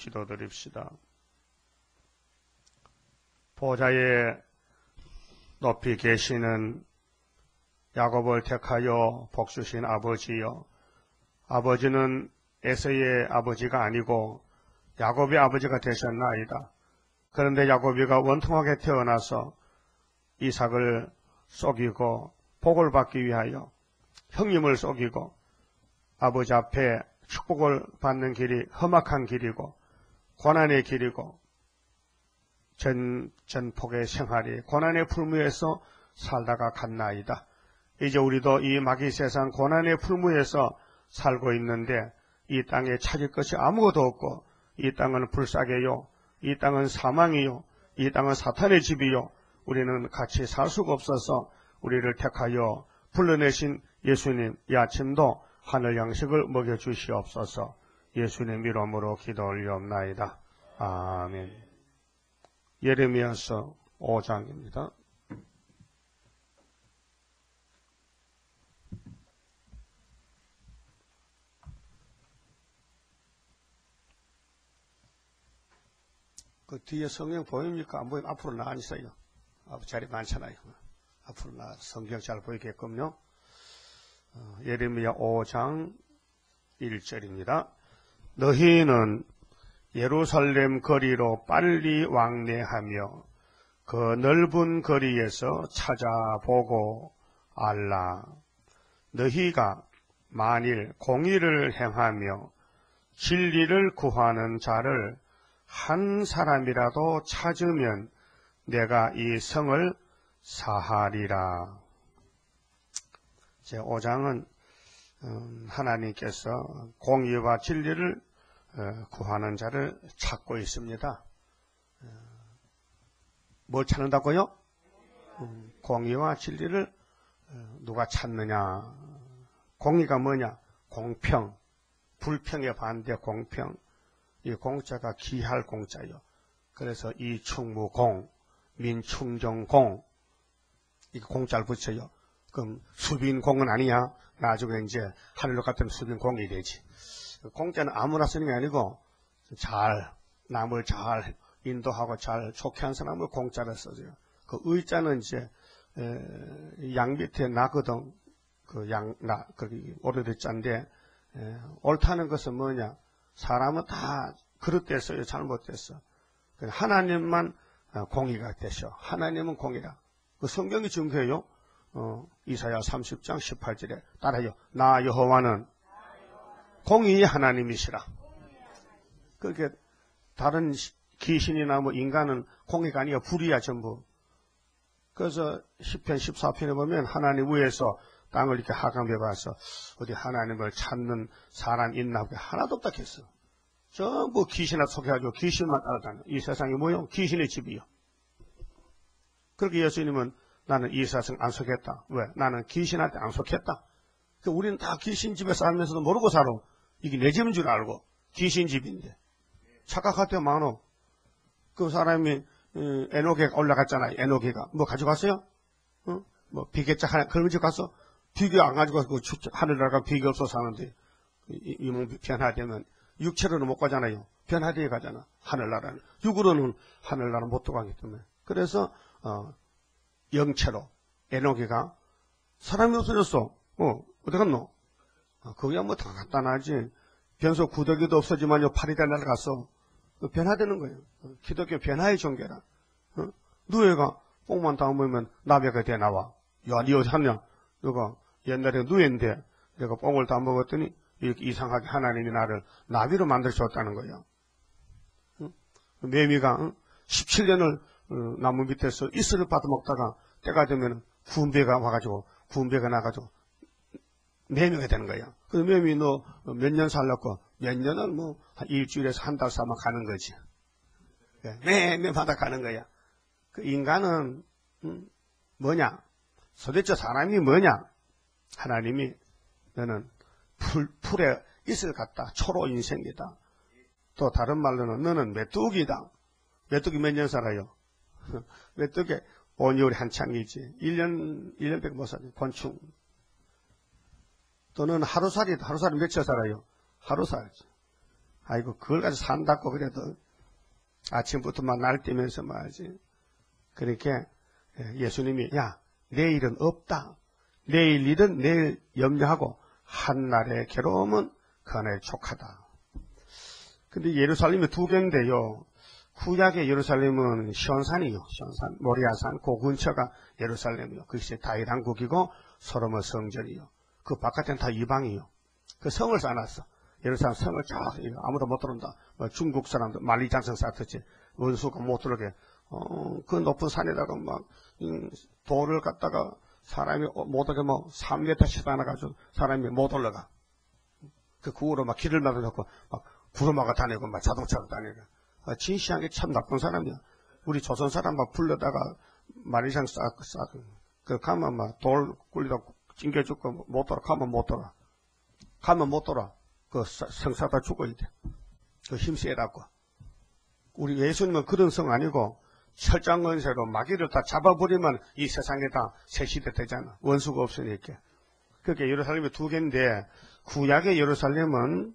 기도드립시다. 보좌에 높이 계시는 야곱을 택하여 복주신 아버지여, 아버지는 에서의 아버지가 아니고 야곱의 아버지가 되셨나이다. 그런데 야곱이가 원통하게 태어나서 이삭을 속이고 복을 받기 위하여 형님을 속이고 아버지 앞에 축복을 받는 길이 험악한 길이고 고난의 길이고 전폭의 생활이 고난의 풀무에서 살다가 갔나이다. 이제 우리도 이 마귀 세상 고난의 풀무에서 살고 있는데 이 땅에 찾을 것이 아무것도 없고 이 땅은 불사계요, 이 땅은 사망이요, 이 땅은 사탄의 집이요, 우리는 같이 살 수가 없어서 우리를 택하여 불러내신 예수님, 이 아침도 하늘 양식을 먹여주시옵소서. 예수님 이름으로 기도 올리옵나이다. 아멘. 예레미야서 5장입니다. 그 뒤에 성경 보입니까? 안 보이면 앞으로 나앉으세요. 자리 많잖아요. 앞으로 성경 잘 보이게끔요. 예레미야 5장 1절입니다. 너희는 예루살렘 거리로 빨리 왕래하며 그 넓은 거리에서 찾아보고 알라. 너희가 만일 공의를 행하며 진리를 구하는 자를 한 사람이라도 찾으면 내가 이 성을 사하리라. 제 5장은 하나님께서 공의와 진리를 구하는 자를 찾고 있습니다. 뭘 찾는다고요? 공의와 진리를 누가 찾느냐? 공의가 뭐냐? 공평, 불평의 반대 공평. 이 공자가 기할 공자요. 그래서 이충무공, 민충정공, 이 공자를 붙여요. 그럼 수빈공은 아니야. 나중에 이제 하늘로 갔던 수빈공이 되지. 공자는 아무나 쓰는 게 아니고 남을 잘 인도하고 잘 좋게 한 사람을 공자를 써줘요. 그 의자는 이제 양 밑에 나거든. 그 오래된 자인데 옳다는 것은 뭐냐? 사람은 다 그릇됐어요. 잘못됐어. 하나님만 공의가 되셔. 하나님은 공의라. 그 성경이 증거해요. 이사야 30장 18절에 따라요. 나 여호와는 공의의 하나님이시라. 그렇게 다른 귀신이나 뭐 인간은 공의가 아니라 불이야 전부. 그래서 10편 14편에 보면 하나님 위에서 땅을 이렇게 하강해 봐서 어디 하나님을 찾는 사람 있나 보게 하나도 없다 했어. 전부 귀신한테 속해가지고 귀신만 따라다녀. 이 세상이 뭐요? 귀신의 집이요. 그렇게 예수님은 나는 이 세상 안 속했다. 왜? 나는 귀신한테 안 속했다. 우리는 다 귀신 집에 살면서도 모르고 살아. 이게 내 집인 줄 알고 귀신 집인데 착각할 때 많어. 그 사람이 에노게가 올라갔잖아요. 에노게가 뭐 가져갔어요? 뭐 비계짝 하나 그런 집 가서 비계 안 가지고 가서 하늘나라가 비계 없어 사는데 이 몸 변화되면 육체로는 못 가잖아요. 변화되어 가잖아. 하늘나라는 육으로는 하늘나라 못 들어가기 때문에. 그래서 영체로 에노게가 사람이 없어졌어. 어디 갔노? 거기야 뭐 다 간단하지. 변소 구더기도 없어지만요 팔이 다 날아갔어. 변화되는 거예요. 기독교 변화의 종교라. 누에가 뽕만 담으면 나비가 돼 나와. 야, 니 어디 갔냐? 너가 옛날에 누에인데 내가 뽕을 다 먹었더니 이렇게 이상하게 하나님이 나를 나비로 만들어줬다는 거예요. 매미가 17년을 나무 밑에서 이슬을 받아먹다가 때가 되면 군배가 와가지고 군배가 나가지고 매미가 되는 거야. 그 매미 너 몇 년 살렸고 몇 년은 뭐 한 일주일에서 한 달 삼아 가는 거지. 매매마다 가는 거야. 그 인간은 뭐냐? 도대체 사람이 뭐냐? 하나님이 너는 풀에 이슬 같다. 초로 인생이다. 또 다른 말로는 너는 메뚜기다. 메뚜기 몇 년 살아요? 메뚜기 5개월이 한창이지. 1년밖에 못 살아요. 곤충. 또는 하루살이다. 하루살이 며칠 살아요? 하루 살지. 아이고, 그걸 가지고 산다고 그래도 아침부터 막 날뛰면서 말이지. 그렇게 예수님이, 야, 내일은 없다. 내일 일은 내일 염려하고, 한날의 괴로움은 그날의 족하다. 근데 예루살렘이 두 개인데요. 구약의 예루살렘은 시온산이요. 시온산, 모리아산, 그 근처가 예루살렘이요. 그것이 다윗 왕국이고 솔로몬 성전이요. 그 바깥에는 다 이방이요. 그 성을 쌓아놨어. 예루살렘 성을 쫙 아무도 못 들어온다. 뭐 중국 사람들 만리장성 쌓듯이 원수가 못 들어오게. 그 높은 산에다가 막 돌을 갖다가 사람이 못 오게 뭐 3m씩 쌓아놔가지고 사람이 못 올라가. 그 구우로 막 길을 막아놓고 막 구르마가 다니고 막 자동차가 다니고. 진시한 게 참 나쁜 사람이야. 우리 조선 사람 막 불러다가 만리장 그 가면 막 돌 굴리다 찡겨 죽고 못 돌아. 가면 못 돌아. 가면 못 돌아. 그 성사다 죽어야 돼. 그 힘세라고. 우리 예수님은 그런 성 아니고 철장건세로 마귀를 다 잡아버리면 이 세상에 다 새 시대 되잖아. 원수가 없으니까. 그게 예루살렘이 두 개인데 구약의 예루살렘은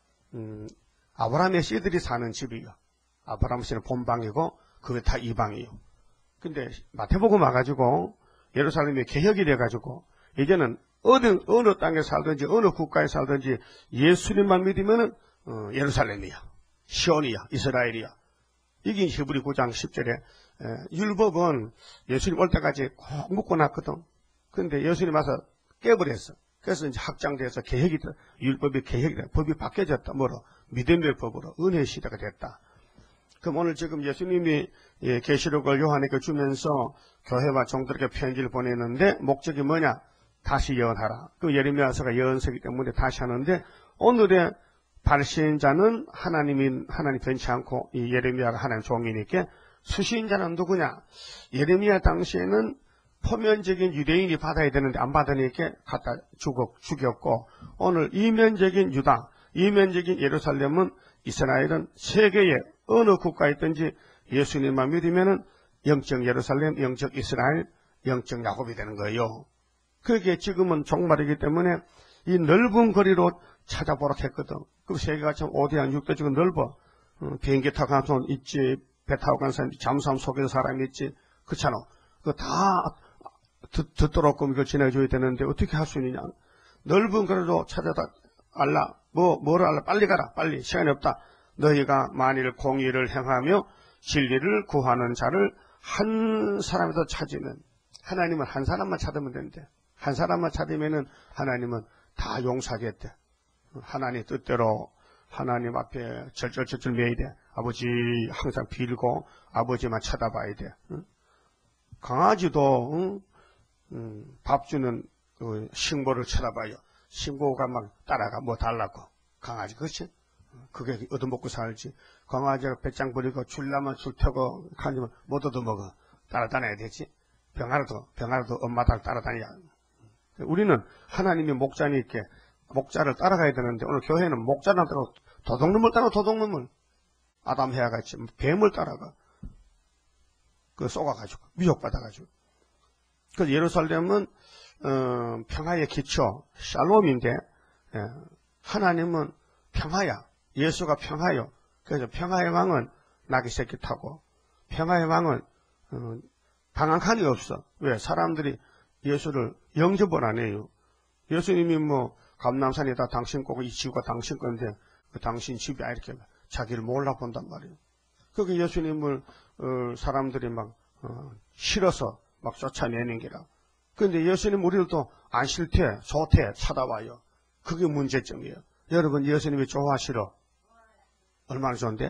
아브라함의 씨들이 사는 집이요. 아브라함 씨는 본방이고 그게 다 이방이요. 근데 마태복음 와가지고 예루살렘이 개혁이 돼가지고 이제는 어느 땅에 살든지 어느 국가에 살든지 예수님만 믿으면은 예루살렘이야. 시온이야. 이스라엘이야. 이게 히브리 9장 10절에 율법은 예수님 올 때까지 꼭 묶어놨거든. 근데 예수님 와서 깨버렸어. 그래서 이제 확장돼서 개혁이 돼. 율법이 개혁이 돼. 법이 바뀌어졌다. 뭐로? 믿음의 법으로 은혜의 시대가 됐다. 그럼 오늘 지금 예수님이 계시록을 요한에게 주면서 교회와 종들에게 편지를 보내는데 목적이 뭐냐? 다시 예언하라. 그 예레미야서가 예언서이기 때문에 다시 하는데 오늘의 발신자는 하나님 변치 않고 이 예레미야가 하나님 종이니까 수신자는 누구냐? 예레미야 당시에는 포면적인 유대인이 받아야 되는데 안 받으니까 갖다 죽였고 오늘 이면적인 유다, 이면적인 예루살렘은 이스라엘은 세계의 어느 국가에 있든지 예수님만 믿으면은 영적 예루살렘, 영적 이스라엘, 영적 야곱이 되는 거예요. 그게 지금은 종말이기 때문에 이 넓은 거리로 찾아보라 했거든. 그 세계가 참 5대양 6대적으로 넓어. 비행기 타고 가는 사람 있지, 배 타고 가는 사람 있지, 잠수함 속에 사람이 있지. 그렇잖아. 그거 다 듣도록 이걸 지내줘야 되는데 어떻게 할 수 있느냐. 넓은 거리로 찾아다 알라. 뭐를 알라. 빨리 가라. 빨리. 시간이 없다. 너희가 만일 공의를 행하며 진리를 구하는 자를 한 사람이라도 찾으면 하나님은 한 사람만 찾으면 된대. 한 사람만 찾으면은 하나님은 다 용서하겠대. 하나님 뜻대로 하나님 앞에 절절절절 매야 돼. 아버지 항상 빌고 아버지만 쳐다봐야 돼. 응? 강아지도 밥 주는 그 식모를 쳐다봐요. 식모가 막 따라가 뭐 달라고. 강아지 그렇지? 그게 얻어먹고 살지. 강아지가 배짱 부리고 줄라면 줄 테고 가지면 못 얻어먹어. 따라다녀야 되지. 병아라도 엄마 따라다녀야. 우리는 하나님이 목자니까 목자를 따라가야 되는데 오늘 교회는 목자를 따라 도둑놈을 따라 도둑놈을 아담 해와 같이 뱀을 따라가. 그 쏘가가지고 미혹받아가지고. 그래서 예루살렘은 평화의 기초 샬롬인데 하나님은 평화야. 예수가 평화요. 그래서 평화의 왕은 나귀 새끼 타고 평화의 왕은 방한칸이 없어. 왜? 사람들이 예수를 영접을 안 해요. 예수님이 뭐 감람산이다 당신 거고 이 지구가 당신 건데 그 당신 집이야 이렇게 자기를 몰라본단 말이에요. 그게 예수님을 사람들이 막 싫어서 막 쫓아내는 게라. 그런데 예수님 우리를 또 안 싫대 좋대 찾아와요. 그게 문제점이에요. 여러분 예수님이 좋아하시러 얼마나 좋은데?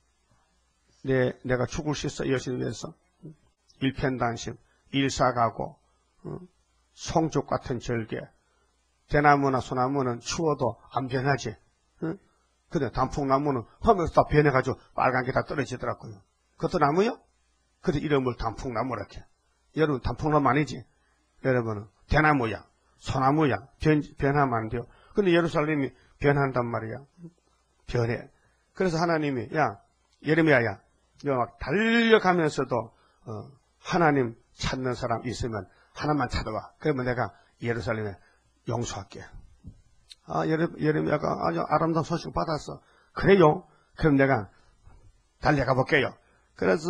내가 죽을 수 있어 예수님 위해서. 일편단심, 일사가고 송죽 같은 절개. 대나무나 소나무는 추워도 안 변하지. 근데 단풍나무는 하면서 다 변해가지고 빨간 게 다 떨어지더라고요. 그것도 나무요? 그래서 이름을 단풍나무라 해. 여러분 단풍나무 아니지? 여러분은 대나무야, 소나무야. 변하면 안 돼요. 근데 예루살렘이 변한단 말이야. 변해. 그래서 하나님이 야 예레미야야 막 달려가면서도 하나님 찾는 사람 있으면 하나만 찾아와. 그러면 내가 예루살렘에 용서할게. 예레미야가 아주 아름다운 소식 받았어. 그래요? 그럼 내가 달려가 볼게요. 그래서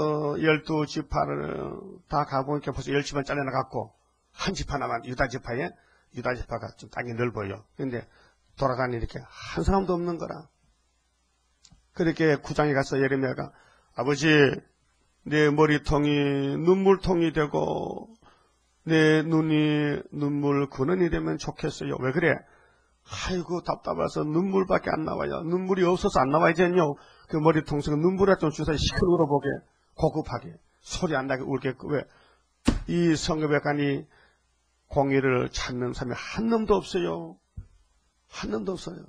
12지파를 다 가보니까 벌써 10지파 잘려나갔고, 한 지파 남았, 유다지파에, 유다지파가 좀 땅이 넓어요. 근데 돌아다니니까 한 사람도 없는 거라. 그렇게 구장에 가서 예레미야가, 아버지, 내 머리통이 눈물통이 되고, 내 눈이 눈물 근원이 되면 좋겠어요. 왜 그래? 아이고, 답답해서 눈물밖에 안 나와요. 눈물이 없어서 안 나와야겠요. 그 머리통 속에 눈물에 좀 주사 시끄러워 보게, 고급하게, 소리 안 나게 울게. 왜? 이 성읍에가니 공의를 찾는 사람이 한 놈도 없어요. 한 놈도 없어요.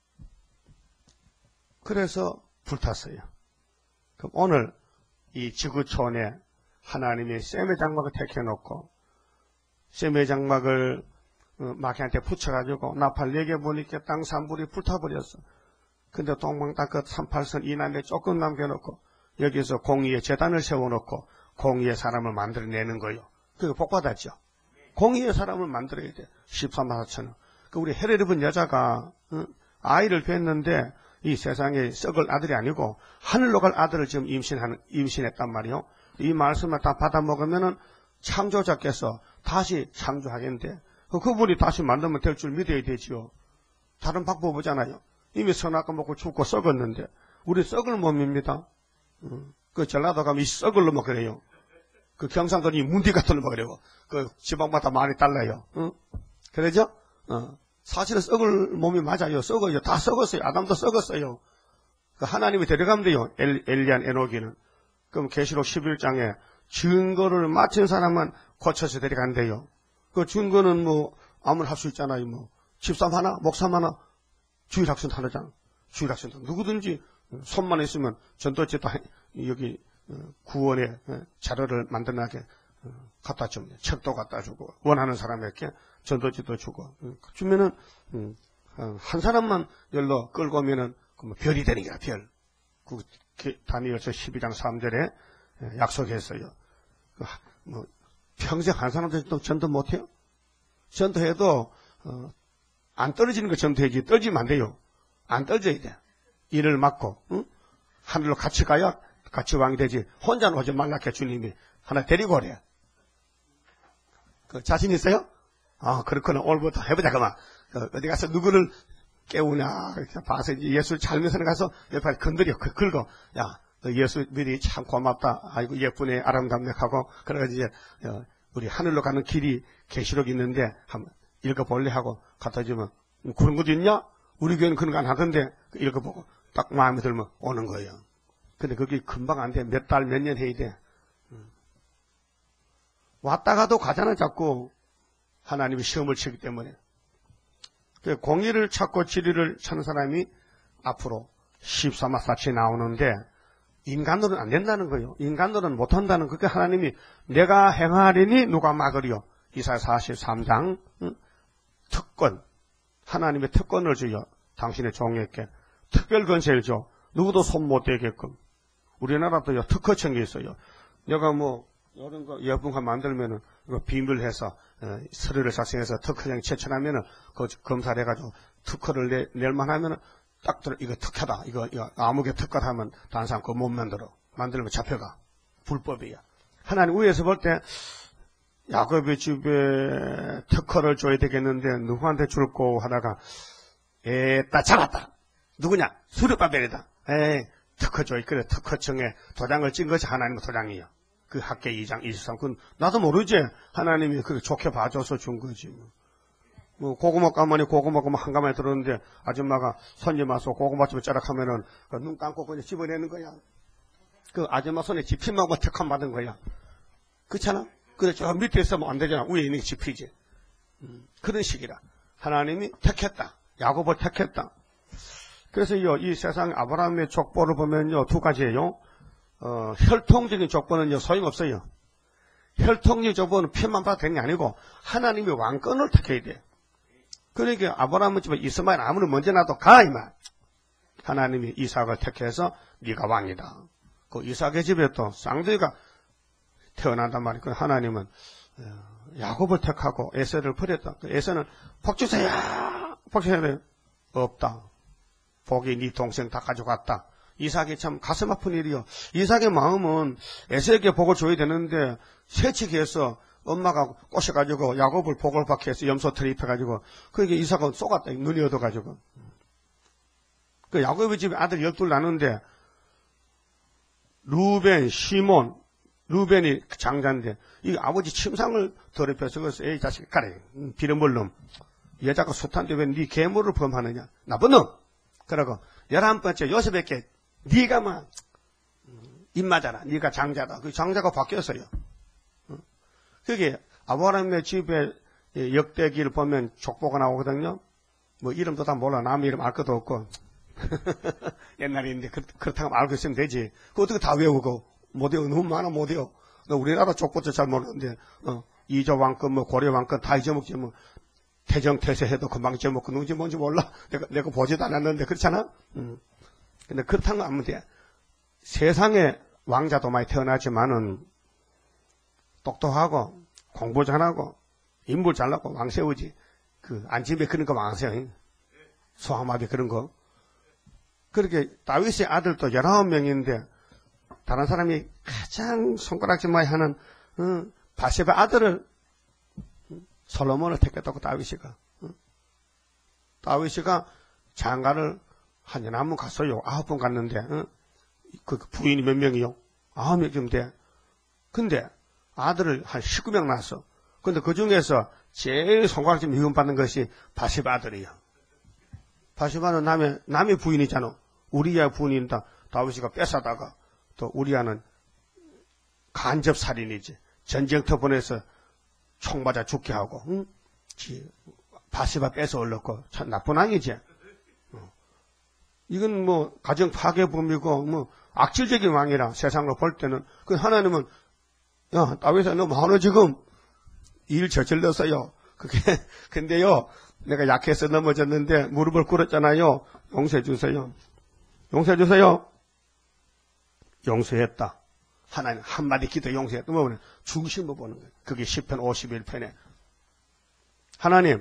그래서 불탔어요. 그럼 오늘 이 지구촌에 하나님이 셈의 장막을 택해놓고 셈의 장막을 마귀한테 붙여가지고 나팔 4개 보니까 땅 산불이 불타버렸어. 근데 동방다끝 38선 이남에 조금 남겨놓고 여기서 공의의 재단을 세워놓고 공의의 사람을 만들어내는 거예요. 그게 복받았죠. 공의의 사람을 만들어야 돼. 13만 4천원. 그 우리 헤레 입은 여자가 아이를 뵀는데 이 세상에 썩을 아들이 아니고 하늘로 갈 아들을 지금 임신했단 말이요. 이 말씀을 다 받아 먹으면은 창조자께서 다시 창조하겠는데 그분이 다시 만들면 될 줄 믿어야 되지요. 다른 방법 없잖아요. 이미 선악과 먹고 죽고 썩었는데 우리 썩을 몸입니다. 그 전라도 가면 이 썩을 놈 그래요. 그 경상도는 이 문디 같은 놈 그래요. 그 지방마다 많이 달라요. 그러죠? 사실은 썩을 몸이 맞아요. 썩어요. 다 썩었어요. 아담도 썩었어요. 그 하나님이 데려가면 돼요. 엘리안 에노기는. 그럼 계시록 11장에 증거를 마친 사람만 고쳐서 데려간대요. 그 증거는 뭐 아무나 할 수 있잖아요. 뭐 집사람 하나, 목사람 하나, 주일학생 하나잖아. 주일학생 누구든지 손만 있으면 전도체 다 여기 구원의 자료를 만들어나게 갖다 주면 책도 갖다 주고 원하는 사람에게 전도지도 주고 주면은 한 사람만 열로 끌고 오면은 별이 되는 거야. 별. 그 다니엘서 12장 3절에 약속했어요. 뭐 평생 한 사람도 전도 못해요? 전도해도 안 떨어지는 거 전도해야지. 떨어지면 안 돼요. 안 떨어져야 돼. 일을 맡고 하늘로 같이 가야 같이 왕이 되지. 혼자는 오지 말라게 주님이 하나 데리고 오래. 그 자신 있어요? 아, 그렇구나. 오늘부터 해보자, 그만. 어디 가서 누구를 깨우냐. 봐서 예수 잘면서 가서 옆에 건드려, 긁어. 야, 너 예수 미리 참 고맙다. 아이고, 예쁘네. 아름답네하고. 그래가지고 이제, 우리 하늘로 가는 길이 계시록 있는데, 한번 읽어볼래 하고 갖다 주면, 그런 것도 있냐? 우리 교회는 그런 거 안 하던데, 읽어보고 딱 마음에 들면 오는 거예요. 근데 그게 금방 안 돼. 몇 달, 몇 년 해야 돼. 왔다 가도 가잖아, 자꾸. 하나님이 시험을 치기 때문에. 공의를 찾고 진리를 찾는 사람이 앞으로 14마 4치 나오는데, 인간으로는 안 된다는 거예요. 인간으로는 못한다는 그게 하나님이 내가 행하리니 누가 막으리요. 이사야 43장, 특권. 하나님의 특권을 줘요. 당신의 종에게. 특별 권세를 줘. 누구도 손 못 대게끔. 우리나라도요, 특허청이 있어요. 내가 뭐, 이런 거 예쁜 거 만들면은, 이거 비밀해서, 서류를 작성해서 특허청에 제출하면은, 그 검사를 해가지고 특허를 낼만 하면은, 딱 들어, 이거 특허다. 이거 아무개 특허다 하면, 다른 사람 그거 못 만들어. 만들면 잡혀가. 불법이야. 하나님 위에서 볼 때, 야곱의 집에 특허를 줘야 되겠는데, 누구한테 줄고 하다가, 딱 잡았다. 누구냐? 수렵바벨이다. 특허 줘야. 그래, 특허청에 도장을 찍은 것이 하나님의 도장이야. 그 학계 2장 23. 그건 나도 모르지. 하나님이 그렇게 좋게 봐줘서 준 거지. 뭐, 고구마 가만히 고구마 한 가마에 들었는데, 아줌마가 손님 와서 고구마 좀 짜락하면은, 눈 감고 그냥 집어내는 거야. 그 아줌마 손에 집힌만 특허 받은 거야. 그렇잖아? 그래, 저 밑에 있으면 안 되잖아. 위에 있는 게 집히지. 그런 식이라. 하나님이 택했다. 야곱을 택했다. 그래서 이 세상 아브라함의 족보를 보면요, 두 가지예요. 혈통적인 족보는요, 소용없어요. 혈통적인 족보는 피만 봐도 되는 게 아니고, 하나님이 왕권을 택해야 돼. 그러니까 아브라함은 집에 이스마엘 아무리 먼저 나도 가, 이 말. 하나님이 이삭을 택해서 네가 왕이다. 그 이삭의 집에 또 쌍둥이가 태어난단 말이에요. 하나님은 야곱을 택하고 에서를 버렸다. 에서는 복주세요. 복주세요. 없다. 복이 네 동생 다 가져갔다. 이삭이 참 가슴 아픈 일이요. 이삭의 마음은 에서에게 복을 줘야 되는데 새치기해서 엄마가 꼬셔가지고 야곱을 복을 받게 해서 염소털이 입혀가지고 그게 이삭은 쏘갔다. 눈이 얻어가지고. 그 야곱의 집에 아들 12 나는데 루벤, 시몬, 루벤이 장자인데 이 아버지 침상을 더럽혀서 그래서 에이 자식 가래 비름을 놈 여자가 숱한데 왜 네 계물을 범하느냐 나쁜 놈. 그러고 11번째 요셉에게 네가 막 입 맞아라. 네가 장자다. 그 장자가 바뀌었어요. 그게 아브라함의 집에 역대기를 보면 족보가 나오거든요. 뭐 이름도 다 몰라. 남 이름 알 것도 없고 옛날인데 그렇다고 알고 있으면 되지. 그거 어떻게 다 외우고 못 외워. 너무 많아 못 외워. 우리나라 족보도 잘 모르는데 이조 왕권 뭐 고려 왕권 다 잊어먹지 뭐 태정 태세해도 금방 잊어먹고 누군지 뭔지 몰라. 내가 보지도 않았는데 그렇잖아. 근데 그렇다는 거 아면 돼. 세상에 왕자도 많이 태어나지만은 똑똑하고 공부 잘하고 인물 잘나고 왕 세우지. 그 안집에 그런 거 왕 세워. 소아마비 그런 거. 그렇게 다윗의 아들도 19명인데 다른 사람이 가장 손가락질 많이 하는 바세바 아들을 솔로몬을 택했다고 다윗이가. 다윗이가 장가를 한 년에 한 번 갔어요. 9번 갔는데 그 부인이 몇 명이요? 9명 좀 돼. 근데 아들을 한 19명 낳았어. 근데 그 중에서 제일 손가락질 미움받는 것이 바세바 아들이에요. 바세바는 남의 부인이잖아. 우리야 부인이다. 다윗이가 뺏어다가 또 우리야는 간접살인이지. 전쟁터 보내서 총 맞아 죽게 하고, 바세바 뺏어 올렸고, 참 나쁜 왕이지. 이건 뭐, 가정 파괴범이고, 뭐, 악질적인 왕이라 세상으로 볼 때는, 그 하나님은, 야, 다윗아, 너 뭐하노 지금? 일 저질렀어요. 그게, 근데요, 내가 약해서 넘어졌는데, 무릎을 꿇었잖아요. 용서해 주세요. 용서해 주세요. 용서했다. 하나님 한마디 기도 용서했다. 뭐 중심을 보는 거예요. 그게 시편 51편에. 하나님,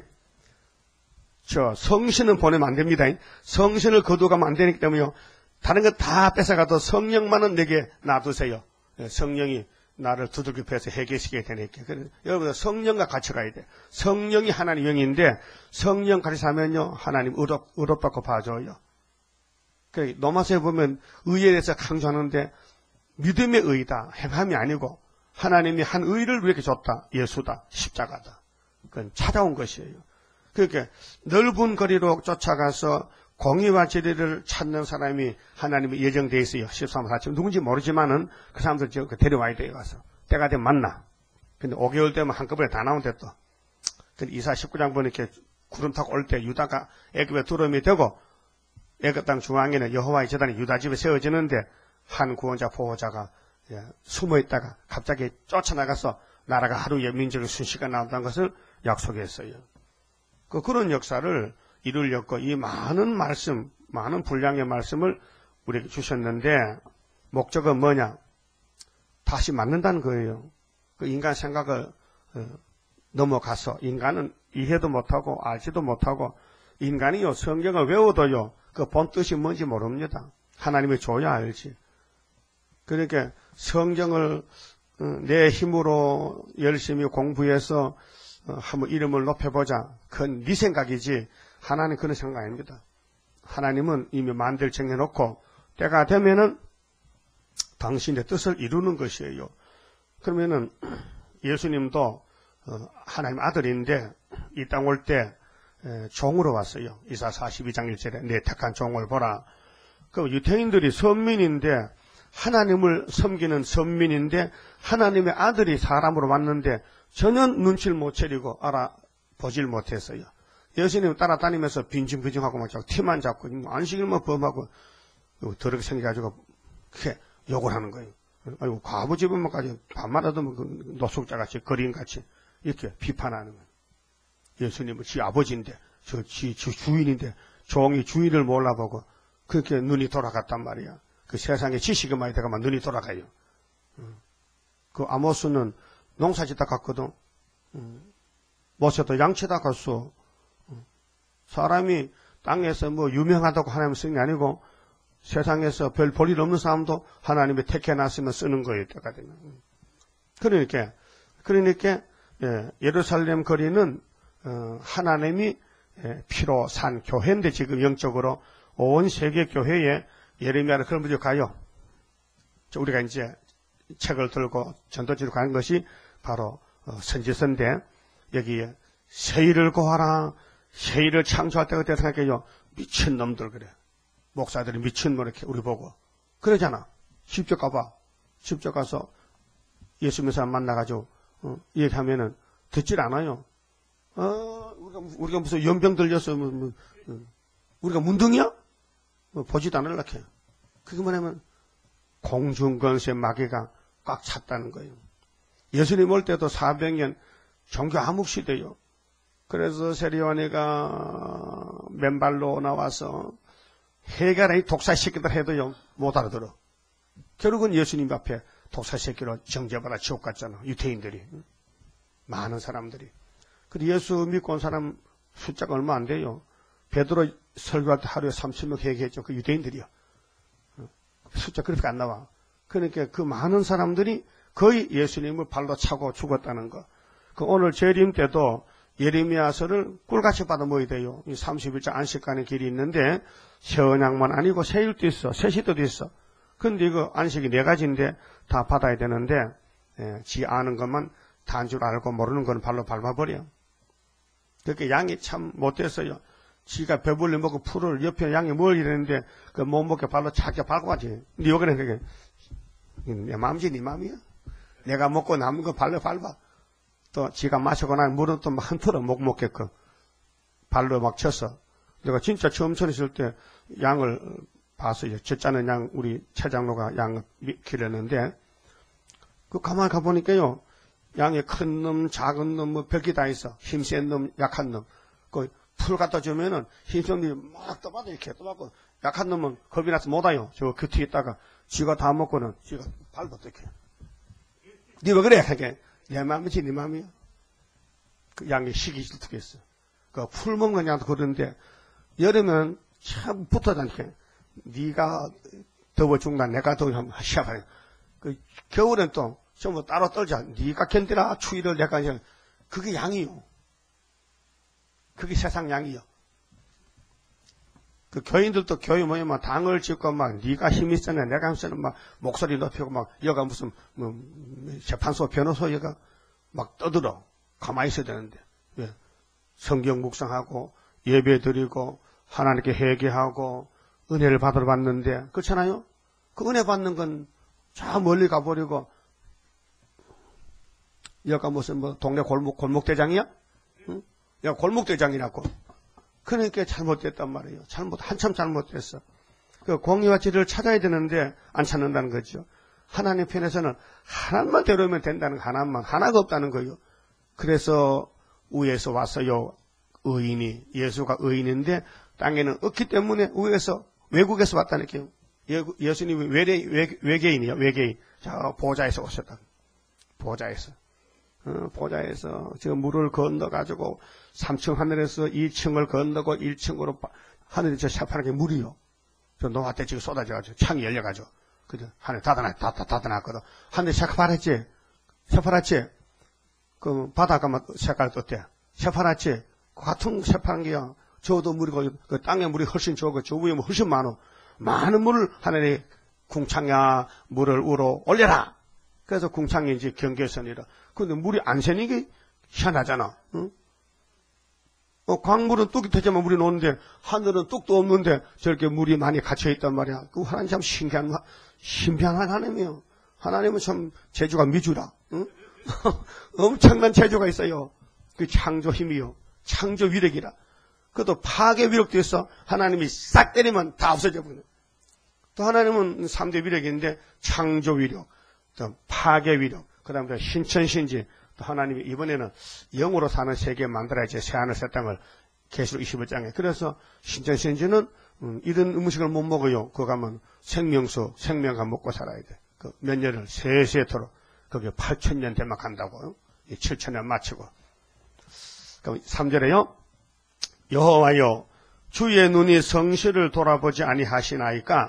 저 성신은 보내면 안 됩니다. 성신을 거두가면 안 되기 때문에요. 다른 거 다 뺏어가도 성령만은 내게 놔두세요. 성령이 나를 두들겨 패서 해결시키게 되니까. 여러분 성령과 같이 가야 돼. 성령이 하나님 영인데 성령 같이 사면요 하나님 의롭다고 봐줘요. 로마서에 보면 의에 대해서 강조하는데 믿음의 의다. 행함이 아니고 하나님이 한 의를 왜 이렇게 줬다. 예수다. 십자가다. 그건 찾아온 것이에요. 그러니까 넓은 거리로 쫓아가서 공의와 진리를 찾는 사람이 하나님의 예정되어 있어요. 13, 14. 누군지 모르지만은 그 사람들 데려와야 돼요. 가서. 때가 되면 만나. 근데 5개월 되면 한꺼번에 다 나오는데 또. 근데 이사 19장 보니까 구름 타고 올 때 유다가 애굽에 두름이 되고 애굽 땅 중앙에는 여호와의 제단이 유다 집에 세워지는데 한 구원자 보호자가 숨어 있다가 갑자기 쫓아나가서 나라가 하루에 민족의 순식간 나온다는 것을 약속했어요. 그런 역사를 이루려고 이 많은 말씀, 많은 분량의 말씀을 우리에게 주셨는데 목적은 뭐냐? 다시 만든다는 거예요. 그 인간 생각을 넘어가서 인간은 이해도 못하고 알지도 못하고 인간이요 성경을 외워도요 그 본 뜻이 뭔지 모릅니다. 하나님이 줘야 알지. 그러니까 성경을 내 힘으로 열심히 공부해서 한번 이름을 높여보자. 그건 네 생각이지 하나님 그런 생각 아닙니다. 하나님은 이미 만들 정해놓고 때가 되면은 당신의 뜻을 이루는 것이에요. 그러면은 예수님도 하나님 아들인데 이 땅 올 때 종으로 왔어요. 이사 42장 1절에 내 택한 종을 보라. 그 유태인들이 선민인데 하나님을 섬기는 선민인데 하나님의 아들이 사람으로 왔는데 전혀 눈치를 못 채리고 알아보질 못했어요. 예수님 따라다니면서 빈증빈증하고 막 티만 잡고 안식일만 범하고 더럽게 생겨가지고 그렇게 욕을 하는 거예요. 아이고 과부 집은까지 밤마다 노숙자같이 거린같이 이렇게 비판하는 거예요. 예수님은 지 아버지인데 지 주인인데 종이 주인을 몰라보고 그렇게 눈이 돌아갔단 말이야. 그 세상에 지식이 많이 들어가면 눈이 돌아가요. 그 아모스는 농사짓다 갔거든. 모세도 양치다 갔어. 사람이 땅에서 뭐 유명하다고 하나님 쓰는 게 아니고 세상에서 별 볼일 없는 사람도 하나님이 택해놨으면 쓰는 거예요. 때가 되면. 그러니까 예루살렘 거리는 하나님이 피로 산 교회인데 지금 영적으로 온 세계 교회에 예레미야를 그런 분이 가요. 우리가 이제 책을 들고 전도지로 가는 것이 바로 선지서인데 여기에 세일을 고하라. 세일을 창조할 때가 그때 생각해요. 미친놈들 그래. 목사들이 미친놈 이렇게 우리 보고. 그러잖아. 직접 가봐. 직접 가서 예수 믿는 사람 만나가지고 얘기하면은 듣질 않아요. 우리가 무슨 연병 들려서 우리가 문둥이야? 보지도 않으려고 해. 그게 뭐냐면 공중건세 마귀가 꽉 찼다는 거예요. 예수님 올 때도 400년 종교 암흑 시대요. 그래서 세리요한이가 맨발로 나와서 해결의 독사새끼들 해도요 못 알아들어. 결국은 예수님 앞에 독사새끼로 정죄받아 지옥 갔잖아. 유태인들이. 많은 사람들이. 그리고 예수 믿고 온 사람 숫자가 얼마 안 돼요. 베드로 설교할 때 하루에 30명 회개했죠. 그 유대인들이요. 숫자 그렇게 안 나와. 그러니까 그 많은 사람들이 거의 예수님을 발로 차고 죽었다는 거. 그 오늘 재림 때도 예레미야서를 꿀같이 받아 모여야 돼요. 이 30일째 안식간의 길이 있는데 세언약만 아니고 세일도 있어. 세시도도 있어. 근데 이거 안식이 4가지인데 다 받아야 되는데 지 아는 것만 단 줄 알고 모르는 건 발로 밟아버려. 그렇게 양이 참 못됐어요. 지가 배불리 먹고 풀을 옆에 양이 뭘 이랬는데 그 못 먹게 발로 차게 밟고 가지. 근데 여기는 그게 내 마음이지 네 마음이야. 내가 먹고 남은 거 발로 밟아. 또 지가 마시고 나면 물은 또 한 털어 못 먹게끔 발로 막 쳤어. 내가 진짜 처음 전했을 때 양을 봤어요. 젖자는 양 우리 차장로가 양을 기르는데 그 가만히 가보니까요. 양이 큰 놈, 작은 놈, 뭐 별게 다 있어. 힘센 놈, 약한 놈. 그 풀 갖다 주면은 힘센 놈이 막 떠받아 이렇게 떠받고 약한 놈은 겁이 나서 못 와요. 저 곁에 있다가 지가 다 먹고는 지가 밟아 어떡해. 니 왜 그래? 하게. 내 마음이지 네 마음이야. 그 양이 시기 질투겠어. 그 풀 먹는 양도 그러는데 여름은 참 붙어 다니까. 네가 더워 죽나 내가 더워 시합하네. 그 겨울엔 또 전부 따로 떨자. 네가 견디라 추위를 내가 그냥 그게 양이요. 그게 세상 양이요. 그 교인들도 교회 모이면 당을 짓고 막 네가 힘이 세네 내가 힘이 세네 막 목소리 높이고 막 여가 무슨 뭐 재판소 변호소 여가 막 떠들어. 가만히 있어야 되는데 예. 성경 묵상하고 예배 드리고 하나님께 회개하고 은혜를 받으러 왔는데 그렇잖아요. 그 은혜 받는 건 저 멀리 가버리고 여가 무슨 뭐 동네 골목대장이야? 응? 야 골목대장이라고. 그러니까 잘못됐단 말이에요. 한참 잘못됐어. 그 공의와 진리를 찾아야 되는데 안 찾는다는 거죠. 하나님 편에서는 하나님만 데려오면 된다는 하나만 하나가 없다는 거예요. 그래서 위에서 왔어요. 의인이 예수가 의인인데 땅에는 없기 때문에 위에서 외국에서 왔다니까요. 예수님이 외계인이에요. 외계인. 저 보좌에서 오셨다. 보좌에서. 보좌에서 지금 물을 건너가지고 3층 하늘에서 2층을 건너고 1층으로 하늘에 저 샤파란 게 물이요. 저 노화때 지금 쏟아져가지고 창이 열려가지고 그죠? 하늘 닫아놨거든. 하늘에 샤파랗지? 샤파랗지? 그 바다가 색깔 어때? 샤파랗지? 같은 샤파란 게야. 저도 물이고 그 땅에 물이 훨씬 적고 저 위에 훨씬 많어. 많은 물을 하늘에 궁창야 물을 우러 올려라. 그래서 궁창이 이제 경계선이라. 근데 물이 안 새는 게 희한하잖아. 응? 광물은 뚝이 터지면 물이 노는데 하늘은 뚝도 없는데 저렇게 물이 많이 갇혀있단 말이야. 그 하나님 참 신비한 하나님이에요. 하나님은 참 재주가 미주라. 응? 엄청난 재주가 있어요. 그 창조 힘이요. 창조 위력이라. 그것도 파괴 위력도 있어. 하나님이 싹 때리면 다 없어져 버려. 또 하나님은 3대 위력인데 창조 위력, 또 파괴 위력, 그 다음에 신천신지, 또 하나님이 이번에는 영으로 사는 세계 만들어야지 새하늘 새 땅을 계시록 21장에. 그래서 신천신지는 이런 음식을 못 먹어요. 그거 가면 생명수, 생명과 먹고 살아야 돼. 그 몇 년을 세세토록 그게 8,000년 되면 간다고. 7,000년 마치고. 그럼 3절에요. 여호와여 주의 눈이 성실을 돌아보지 아니하시나이까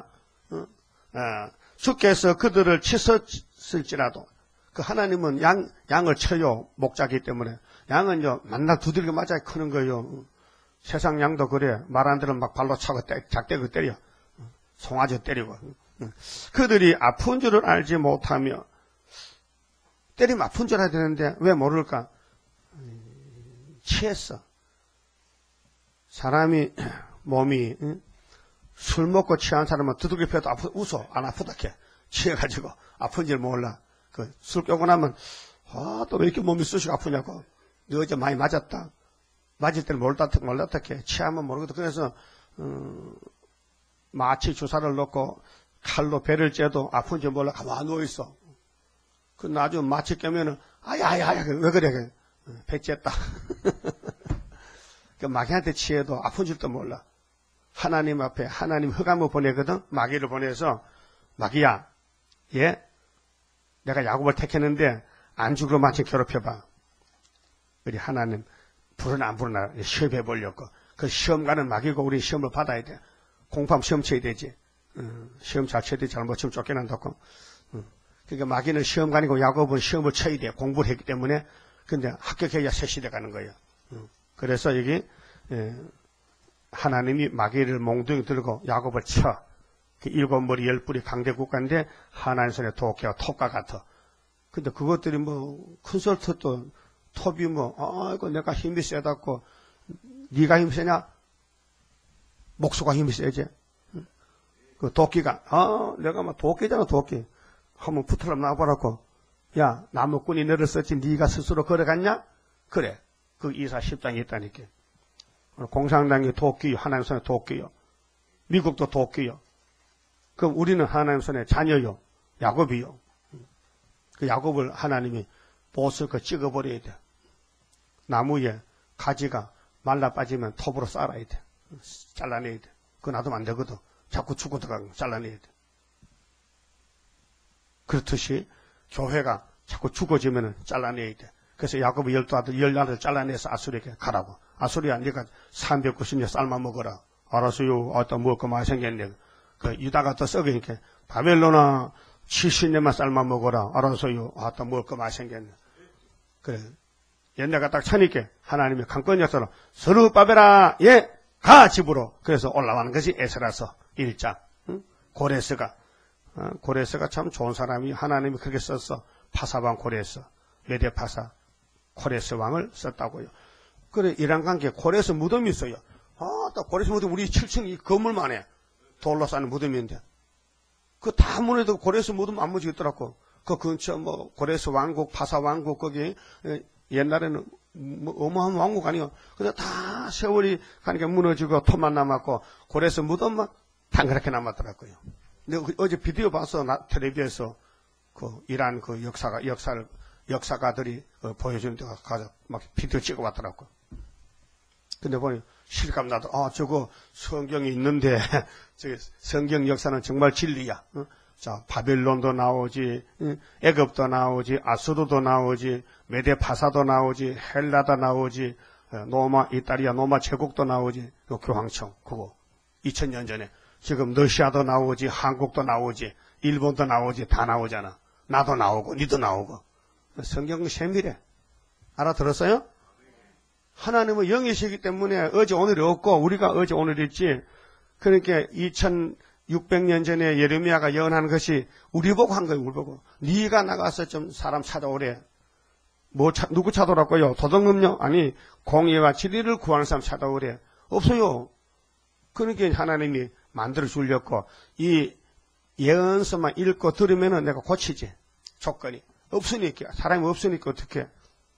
주께서 그들을 치셨을지라도 그 하나님은 양을 쳐요. 목자기 때문에 양은요 만날 두들겨 맞아야 크는 거예요. 세상 양도 그래. 말 안 들으면 막 발로 차고 작대고 때려. 송아지 때리고. 그들이 아픈 줄을 알지 못하며 때리면 아픈 줄 알아야 되는데 왜 모를까? 취했어. 사람이 몸이 술 먹고 취한 사람은 두들겨 패도 웃어. 안 아프다 캐. 취해가지고 아픈 줄 몰라. 그 술 깨고 나면 또 왜 이렇게 몸이 쑤시고 아프냐고. 너 어제 많이 맞았다. 맞을 때는 몰랐다 캐. 취하면 모르거든. 그래서 마취 주사를 놓고 칼로 배를 째도 아픈지 몰라 가만히 누워있어. 그 나중에 마취 깨면은 아야 왜 그래 배 쨌다. 그 마귀한테 취해도 아픈 줄도 몰라. 하나님 앞에 하나님 흑암을 보내거든. 마귀를 보내서 마귀야 얘 내가 야곱을 택했는데 안 죽으러 마치 괴롭혀봐. 우리 하나님 부르나 안 부르나 시험해 보려고. 그 시험 가는 마귀고 우리 시험을 받아야 돼. 공부하면 시험 쳐야 되지. 시험 잘 쳐야 되지. 잘못 치면 쫓겨난다고. 그러니까 마귀는 시험 가니고 야곱은 시험을 쳐야 돼. 공부를 했기 때문에. 근데 합격해야 새 시대 가는 거예요. 그래서 여기 하나님이 마귀를 몽둥이 들고 야곱을 쳐. 그 7머리 10뿔이 강대국가인데 하나님 손에 도끼와 톱과 같아. 근데 그것들이 큰 솔트도 톱이 아이고 내가 힘이 세다고 네가 힘이 세냐? 목수가 힘이 세지. 그 도끼가 내가 도끼잖아 도끼. 한번 붙으려면 나와보라고. 야 나무꾼이 너를 썼지 네가 스스로 걸어갔냐? 그래. 그 이사 10장에 있다니까. 공산당이 도끼요. 하나님 손에 도끼요. 미국도 도끼요. 그럼 우리는 하나님 손에 자녀요. 야곱이요. 그 야곱을 하나님이 못을 찍어버려야 돼. 나무에 가지가 말라 빠지면 톱으로 쌀아야 돼. 잘라내야 돼. 그거 놔두면 안 되거든. 자꾸 죽고 들어가면 잘라내야 돼. 그렇듯이 교회가 자꾸 죽어지면 잘라내야 돼. 그래서 야곱이 12아들 잘라내서 아수리에게 가라고. 아수리야 네가 390년 삶아 먹어라. 알았어요. 또 먹을 거 많이 생겼네. 그 유다가 또 썩으니까 바벨론아 70년만 삶아 먹어라. 알았어요. 또 먹을 거 많이 생겼네. 그래. 옛날가 딱 차니까 하나님이 강권 역사로 스룹바벨아 예 가 집으로. 그래서 올라가는 것이 에스라서 1장. 고레스가 참 좋은 사람이 하나님이 그렇게 썼어. 파사왕 고레스 메데파사 고레스 왕을 썼다고요. 그래 이란 관계 고레스 무덤이 있어요. 또 고레스 무덤 우리 7층 이 건물만 해. 돌로 쌓는 무덤인데 그 다 문에도 고레스 무덤 안 묻히겠더라고. 그 근처 고레스 왕국 파사 왕국 거기 옛날에는 어마어마한 왕국 아니요. 그래서 다 세월이 가니까 무너지고 톱만 남았고 고레스 무덤만 당그렇게 남았더라고요. 근데 어제 비디오 봤어. 텔레비에서 그 이란 그 역사가들이 보여주는 데가 가서 막 비디오 찍어 왔더라고. 근데 보니 실감 나도 저거 성경이 있는데 저기 성경 역사는 정말 진리야. 자 바벨론도 나오지, 애굽도 나오지, 아수르도 나오지, 메데파사도 나오지, 헬라도 나오지, 로마 이탈리아 로마 제국도 나오지. 그 교황청 그거 2000년 전에 지금 러시아도 나오지, 한국도 나오지, 일본도 나오지, 다 나오잖아. 나도 나오고 니도 나오고. 성경은 세밀해. 알아들었어요? 하나님은 영이시기 때문에 어제 오늘이 없고 우리가 어제 오늘 있지. 그러니까 2600년 전에 예레미야가 예언한 것이 우리 보고 한 거예요. 우리 보고. 네가 나가서 좀 사람 찾아오래. 누구 찾아오라고요? 도둑놈요? 아니 공의와 진리를 구하는 사람 찾아오래. 없어요. 그러니까 하나님이 만들어 주려고 이 예언서만 읽고 들으면은 내가 고치지. 조건이. 없으니까. 사람이 없으니까 어떻게.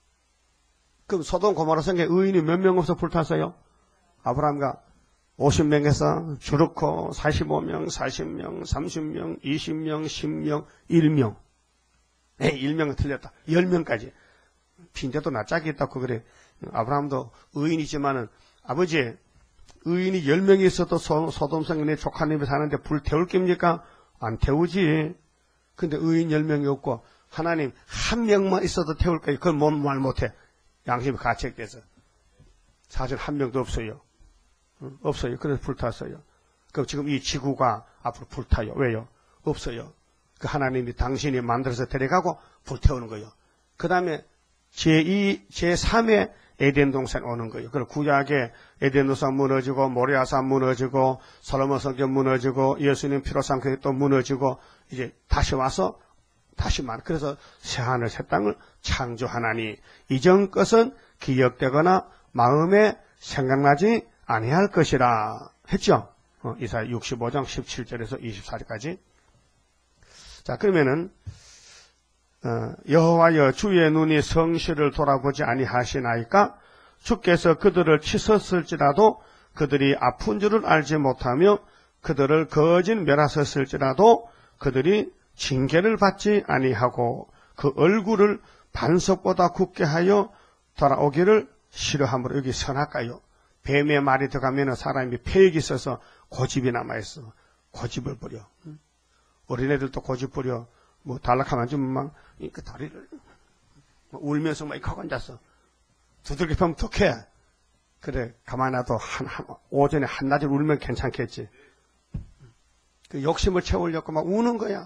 그럼 소돔 고모라 성에 의인이 몇 명 없어 불탔어요? 아브라함과 50명에서 주르코 45명, 40명, 30명, 20명, 10명, 1명. 1명은 틀렸다. 10명까지. 빈대도 낯짝이 있다고 그래. 아브라함도 의인이지만은 아버지 의인이 10명이 있어도 소돔성에 내 조카님이 사는데 불 태울 겁니까? 안 태우지. 근데 의인 10명이 없고 하나님 한 명만 있어도 태울 거예요. 그건 말 못해. 양심이 가책돼서. 사실 한 명도 없어요. 없어요. 그래서 불탔어요. 그럼 지금 이 지구가 앞으로 불타요. 왜요? 없어요. 그 하나님이 당신이 만들어서 데려가고 불태우는 거예요. 그 다음에 제2, 제3의 에덴 동산 오는 거예요. 그리고 구약에 에덴 동산 무너지고 모리아산 무너지고 솔로몬 성전 무너지고 예수님 피로 삼켜 또 무너지고 이제 다시 와서 그래서 새하늘 새 땅을 창조하나니 이전 것은 기억되거나 마음에 생각나지 아니할 것이라 했죠. 이사야 65장 17절에서 24절까지. 자, 그러면은 여호와여 주의 눈이 성실을 돌아보지 아니하시나이까 주께서 그들을 치셨을지라도 그들이 아픈 줄을 알지 못하며 그들을 거짓 멸하셨을지라도 그들이 징계를 받지 아니하고 그 얼굴을 반석보다 굳게 하여 돌아오기를 싫어하므로. 여기 선악가요. 뱀의 말이 들어가면 사람이 폐역이 있어서 고집이 남아있어. 고집을 부려. 어린애들도 고집 부려. 뭐 달락하면 좀 막 그 다리를 울면서 막 이렇게 하고 앉았어. 두들겨 패면 독해. 그래 가만히 놔도 오전에 한낮에 울면 괜찮겠지. 그 욕심을 채우려고 막 우는 거야.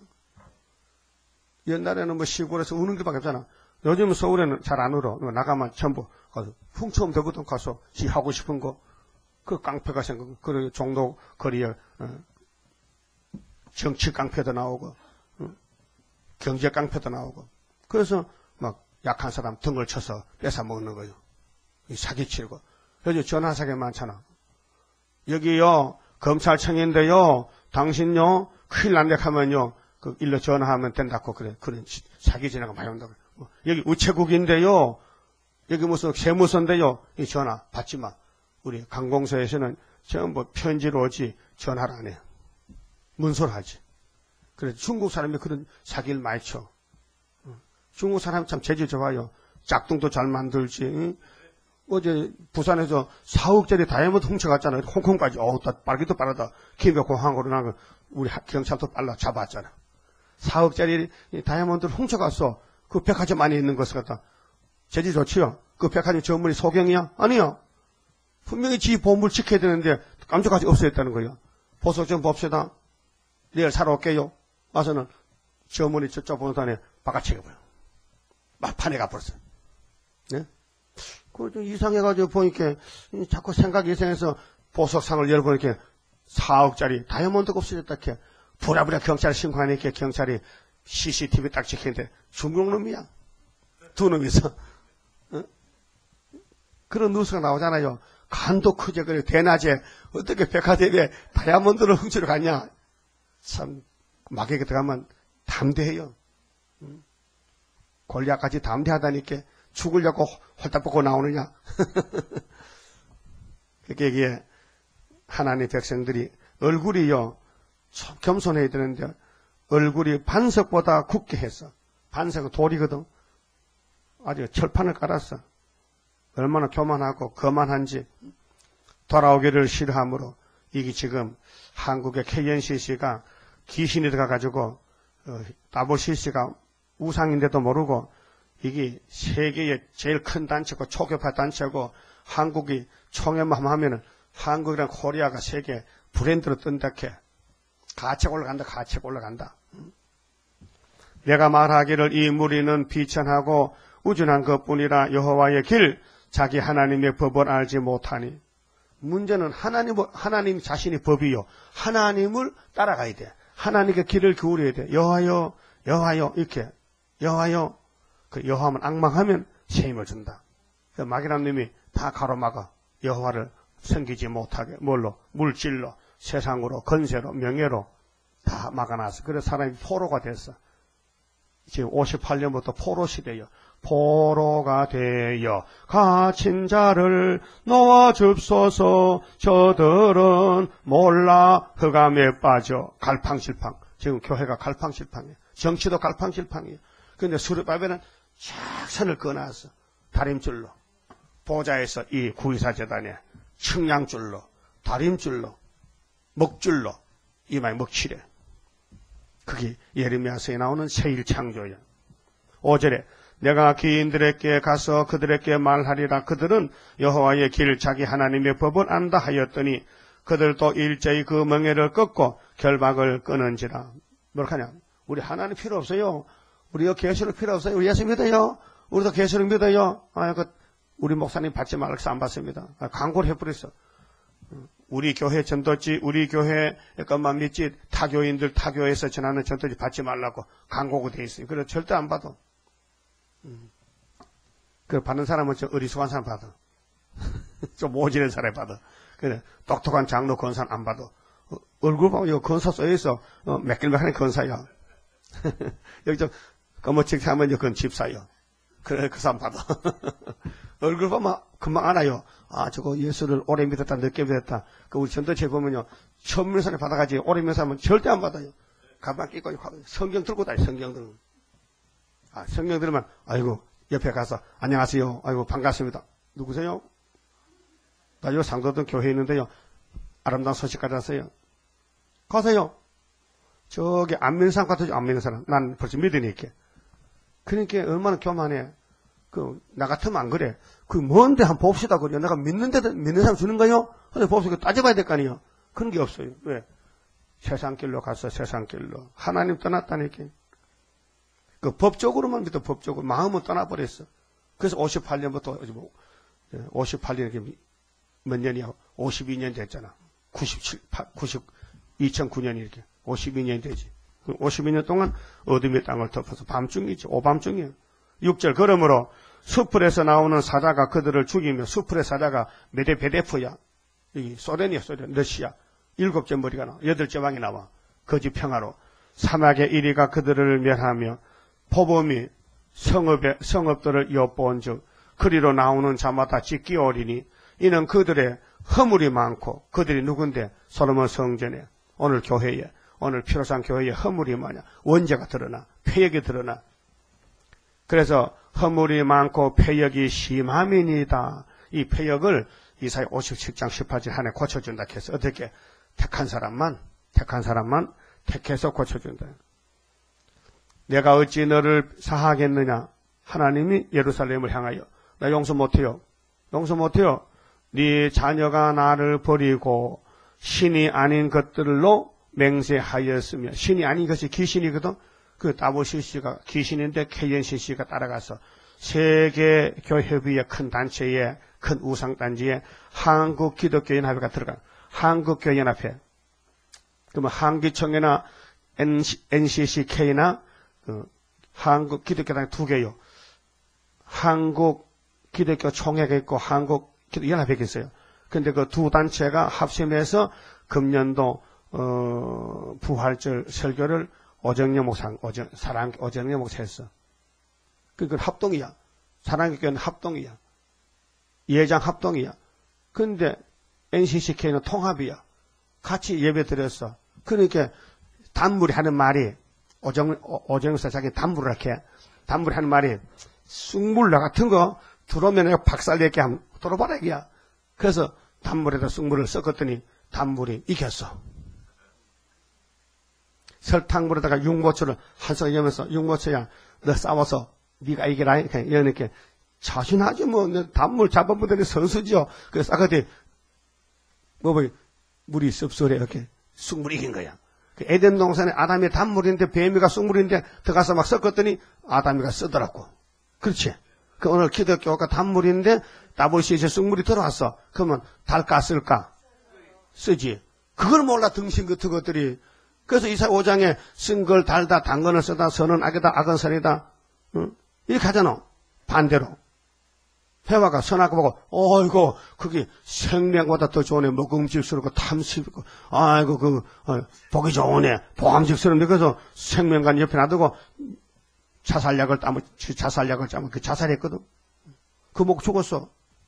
옛날에는 뭐 시골에서 우는 길밖에 없잖아. 요즘 서울에는 잘 안 울어. 나가면 전부 가서 훔쳐오면 되거든. 가서 지 하고 싶은 거. 그 깡패가 생기고, 그리고 종로 거리에 정치 깡패도 나오고, 경제 깡패도 나오고. 그래서 막 약한 사람 등을 쳐서 뺏어 먹는 거예요. 사기치고. 요즘 전화 사기 많잖아. 여기요 검찰청인데요. 당신요 큰일 난데 하면요 그 일로 전화하면 된다고 그래. 그런 사기 전화가 많이 온다고. 여기 우체국인데요. 여기 무슨 세무서인데요. 이 전화 받지 마. 우리 관공서에서는 전부 편지로 오지 전화를 안 해요. 문서를 하지. 그래서 중국 사람이 그런 사기를 많이 쳐. 중국 사람이 참 재주 좋아요. 짝퉁도 잘 만들지. 어제 부산에서 4억짜리 다이아몬드 훔쳐갔잖아요. 홍콩까지. 빠르기도 빠르다. 김해공항으로 나가 우리 경찰도 빨라 잡았잖아. 4억짜리 다이아몬드를 훔쳐갔어. 그 백화점 안에 있는 것을 갖다. 재주 좋지요. 그 백화점 전문이 소경이야? 아니요. 분명히 지 보물 지켜야 되는데 깜짝같이 없어졌다는 거예요. 보석 좀 봅시다. 내일 사러 올게요. 와서는 전문이 저쪽 보는 산에 바깥치겨버려. 막판에 가버렸어요. 네? 그 좀 이상해가지고 보니까 자꾸 생각이 이상해서 보석상을 열어보니까 4억짜리 다이아몬드가 없어졌다. 이렇게 부랴부랴 경찰에 신고하니까 경찰이 CCTV 딱 찍히는데 중국 놈이야. 두 놈이서. 그런 뉴스가 나오잖아요. 간도 크죠. 그래 대낮에 어떻게 백화점에 다이아몬드를 훔치러 갔냐. 참 막에게 들어가면 담대해요. 골리앗같이 담대하다니까 죽으려고 홀딱 벗고 나오느냐. 그게 이게 하나님의 백성들이 얼굴이요 참 겸손해야 되는데 얼굴이 반석보다 굳게 했어. 반석은 돌이거든. 아주 철판을 깔았어. 얼마나 교만하고 거만한지. 돌아오기를 싫어하므로. 이게 지금 한국의 KNCC가 귀신이 들어가가지고 WCC가 우상인데도 모르고 이게 세계의 제일 큰 단체고 초교파 단체고 한국이 총회만 하면은 한국이랑 코리아가 세계 브랜드로 뜬다케. 가책 올라간다. 내가 말하기를 이 무리는 비천하고 우준한 것뿐이라 여호와의 길 자기 하나님의 법을 알지 못하니. 문제는 하나님 자신이 법이요. 하나님을 따라가야 돼. 하나님께 길을 기울여야 돼. 여호와여 이렇게 여호와여. 그 여호와만 앙망하면 세임을 준다. 마귀란 놈이 다 가로막아 여호와를 섬기지 못하게 뭘로 물질로 세상으로 건세로 명예로 다 막아놨어. 그래서 사람이 포로가 됐어. 지금 58년부터 포로 시대요. 포로가 되어 갇힌 자를 놓아 줍소서. 저들은 몰라 흑암에 빠져. 갈팡질팡. 지금 교회가 갈팡질팡이에요. 정치도 갈팡질팡이에요. 그런데 수르바벨은 쫙 선을 그어놨어. 다림줄로. 보좌에서 이 구의사재단에 측량줄로, 다림줄로, 먹줄로 이마에 먹칠해. 그게 예레미야서에 나오는 새1창조예요. 5절에 내가 기인들에게 가서 그들에게 말하리라. 그들은 여호와의 길 자기 하나님의 법을 안다 하였더니 그들도 일제히 그 멍에를 꺾고 결박을 끊은지라. 뭐하냐? 우리 하나님 필요 없어요. 우리가 계시록 필요 없어요. 우리 예수 믿어요. 우리도 계시록 믿어요. 우리 목사님 받지 말라서 안 받습니다. 광고를 해버렸어. 우리 교회 전도지, 우리 교회 것만 믿지, 타교인들, 타교에서 전하는 전도지 받지 말라고 광고가 돼 있어요. 그래서 절대 안 받아. 그 받는 사람은 좀 어리숙한 사람 받아. 좀 모지는 사람이 받아. 그래, 똑똑한 장로 권사는 안 받아. 얼굴 보면 이거 권사 써있어. 맥길맥하는 권사야. 여기 좀 검어치기 하면 그건 집사요. 그래, 그 사람 받아. 얼굴 보면 금방 알아요. 저거 예수를 오래 믿었다, 늦게 믿었다. 우리 전도체 보면요. 처음 믿는 사람이 받아가지, 오래 믿는 사람은 절대 안 받아요. 가방 끼고 성경 들고 다니, 성경 들고. 성경 들으면, 아이고, 옆에 가서, 안녕하세요. 아이고, 반갑습니다. 누구세요? 나 요 상도동 교회에 있는데요. 아름다운 소식까지 왔어요. 가세요. 저기 안 믿는 사람 같아요. 안 믿는 사람. 난 벌써 믿으니까. 그러니까 얼마나 교만해. 나 같으면 안 그래. 뭔데 한번 봅시다. 그래. 내가 믿는 사람 주는 거요? 근데 봅시다. 따져봐야 될 거 아니에요. 그런 게 없어요. 왜? 세상 길로 가서 세상 길로. 하나님 떠났다니까. 법적으로만 믿어, 법적으로. 마음은 떠나버렸어. 그래서 58년부터, 58년, 몇 년이야? 52년 됐잖아. 2009년 이렇게. 52년 되지. 52년 동안 어둠의 땅을 덮어서 밤중이지. 오밤중이야. 6절. 그러므로 수풀에서 나오는 사자가 그들을 죽이며, 수풀의 사자가 메데베데프야. 여기 소련이야, 소련. 러시아. 7째 머리가 나와. 8째 왕이 나와. 거짓 평화로. 사막의 이리가 그들을 멸하며, 포범이 성읍들을 엿본 즉, 그리로 나오는 자마다 찢기 어리니, 이는 그들의 허물이 많고, 그들이 누군데? 솔로몬 성전에, 오늘 교회에, 오늘 피로산 교회에 허물이 많냐? 원죄가 드러나, 폐역이 드러나. 그래서 허물이 많고 폐역이 심함이니다. 이 폐역을 이사야 57장 18절 하나에 고쳐준다 해서 어떻게? 택한 사람만 택해서 고쳐준다. 내가 어찌 너를 사하겠느냐? 하나님이 예루살렘을 향하여. 나 용서 못해요. 용서 못해요. 네 자녀가 나를 버리고 신이 아닌 것들로 맹세하였으며, 신이 아닌 것이 귀신이거든. WCC가 귀신인데 KNCC가 따라가서 세계교협의회 큰 단체에, 큰 우상단지에 한국기독교연합회가 들어가. 한국교연합회. 그러면 한기총회나 NCCK나 한국기독교단이 두 개요. 한국기독교총회가 있고 한국기독연합회가 있어요. 근데 그 두 단체가 합심해서 금년도 부활절 설교를 오정영 목사 했어. 그건 합동이야. 사랑의 교회는 합동이야. 예장 합동이야. 근데 NCCK는 통합이야. 같이 예배 드렸어. 그러니까 단물이 하는 말이, 오정영 사장이 단물을 이렇게, 단물이 하는 말이, 쑥물나 같은 거 들어오면 내가 박살내게 하면 들어봐라 이게야. 그래서 단물에다 쑥물을 섞었더니 단물이 이겼어. 설탕물에다가 육모초를 한 숟가락 넣으면서, 육모초야, 너 싸워서 네가 이기라. 이러니까 자신하지 뭐. 단물 잡아보더니 선수죠. 그래서 싸거든 물이 씁쓸해. 이렇게 쑥물이 이긴 거야. 그 에덴 동산에 아담이 단물인데 뱀이가 쑥물인데 들어가서 막 섞었더니 아담이가 쓰더라고. 그렇지. 오늘 기독교가 단물인데 WCC에 쑥물이 들어왔어. 그러면 달까 쓸까? 쓰지. 그걸 몰라 등신 같은 것들이. 그래서 이사야 5장에 쓴 걸 달다, 당근을 쓰다, 선은 악이다, 악은 선이다. 응? 이렇게 하잖아. 반대로. 회화가 선하고 보고, 어이구, 그게 생명보다 더 좋으네. 먹음직스럽고 탐스럽고, 아이고, 보기 좋으네. 보암직스럽네. 그래서 생명관 옆에 놔두고, 자살약을 짜면 그 자살했거든. 그 목 죽었어.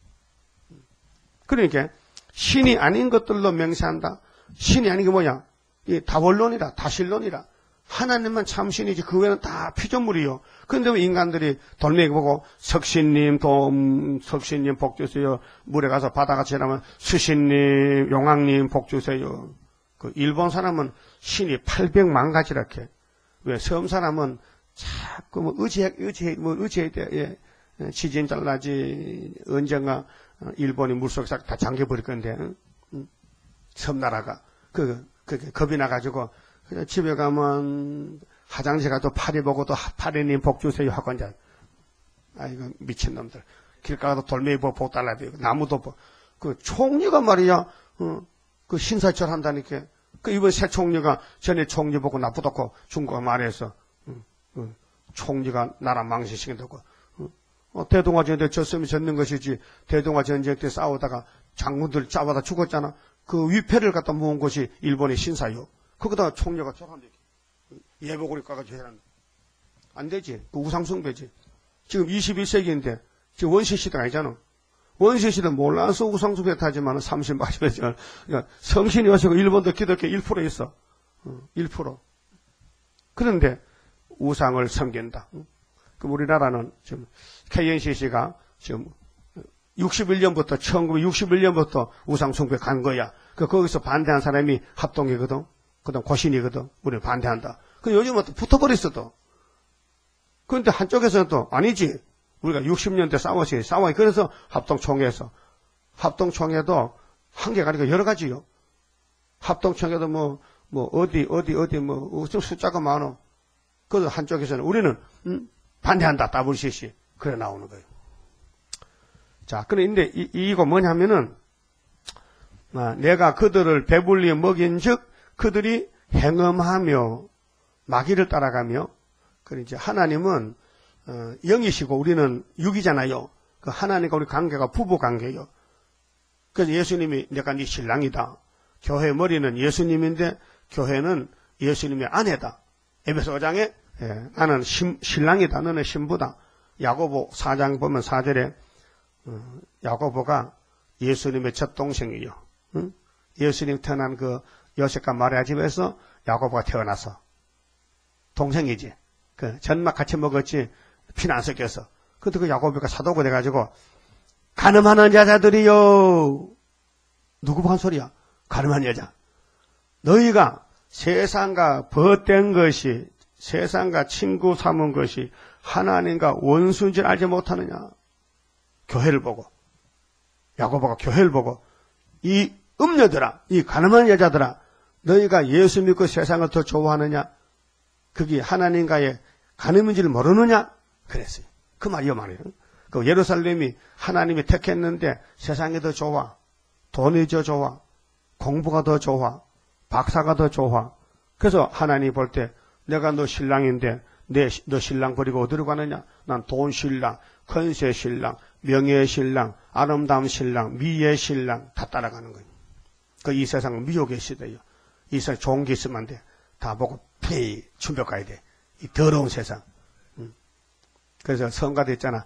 그러니까, 신이 아닌 것들로 맹세한다. 신이 아닌 게 뭐냐? 이 다원론이라, 다신론이라. 하나님만 참신이지 그 외에는 다 피조물이요. 그런데 왜 인간들이 돌멩이 보고 석신님 복 주세요. 물에 가서 바다같이 지나면 수신님, 용왕님 복 주세요. 그 일본 사람은 신이 800만 가지라 해. 왜? 섬 사람은 자꾸 뭐 의지해야 돼. 예. 지진 잘나지, 언젠가 일본이 물속에 싹 다 잠겨버릴 건데, 섬나라가. 겁이 나가지고, 집에 가면 화장실 가도 파리 보고 또 파리님 복 주세요 하고 이제, 아이고, 미친놈들. 길 가도 돌멩이 복 달라비고, 나무도 그 총리가 말이야, 그 신사철 한다니까. 그 이번 새 총리가 전에 총리 보고 나쁘다고 중국가 말해서, 총리가 나라 망신시킨다고. 대동아전쟁 때 졌으면 졌는 것이지, 대동아전쟁 때 싸우다가 장군들 잡아다 죽었잖아. 그 위패를 갖다 모은 것이 일본의 신사요. 거기다가 총리가 저런데 예복을 까가지고 해라. 안 되지. 그 우상숭배지. 지금 21세기인데, 지금 원시시대가 아니잖아. 원시시대 몰라서 우상숭배 타지만 30, 40년. 그러니까 성신이 오시고 일본도 기독교 1% 있어. 1%. 그런데 우상을 섬긴다. 그 우리나라는 지금 KNCC가 지금 61년부터 1961년부터 우상숭배 간 거야. 거기서 반대한 사람이 합동이거든. 그다음 고신이거든. 우리는 반대한다. 요즘은 또 붙어버렸어 또. 그런데 한쪽에서는 또 아니지. 우리가 60년대 싸워요. 그래서 합동총회도 한계가 아니고 여러 가지요. 합동총회도 좀 숫자가 많어. 그래서 한쪽에서는 우리는 반대한다. WCC. 그래 나오는 거예요. 자, 그런데 이거 뭐냐면은, 내가 그들을 배불리 먹인 즉, 그들이 행음하며, 마귀를 따라가며, 그래 이제 하나님은, 영이시고 우리는 육이잖아요. 그 하나님과 우리 관계가 부부 관계예요. 그래서 예수님이 내가 네 신랑이다. 교회 머리는 예수님인데, 교회는 예수님의 아내다. 에베소 5장에, 나는 신랑이다. 너는 신부다. 야고보 4장 보면 4절에, 야고보가 예수님의 첫 동생이요. 응? 예수님 태어난 그 요셉과 마리아 집에서 야고보가 태어나서 동생이지. 그 전막 같이 먹었지 피는 안 섞여서. 그때 그 야고보가 사도가 돼가지고 가늠하는 여자들이요. 누구 한 소리야? 가늠한 여자. 너희가 세상과 벗된 것이 세상과 친구 삼은 것이 하나님과 원수인 줄 알지 못하느냐. 교회를 보고 야고보가 교회를 보고 이 음녀들아 이 가늠한 여자들아 너희가 예수 믿고 세상을 더 좋아하느냐 그게 하나님과의 가늠인지를 모르느냐 그랬어요. 그 말이요 말이에요. 그 예루살렘이 하나님이 택했는데 세상이 더 좋아 돈이 더 좋아 공부가 더 좋아 박사가 더 좋아 그래서 하나님이 볼 때 내가 너 신랑인데 너 신랑 버리고 어디로 가느냐 난 돈 신랑 권세 신랑 명예의 신랑, 아름다운 신랑, 미의 신랑 다 따라가는 거예요. 이 세상은 미혹의 시대예요. 이 세상 좋은 게 있으면 안 돼. 다 보고 피 충격가야 돼. 이 더러운 세상. 그래서 성가도 있잖아.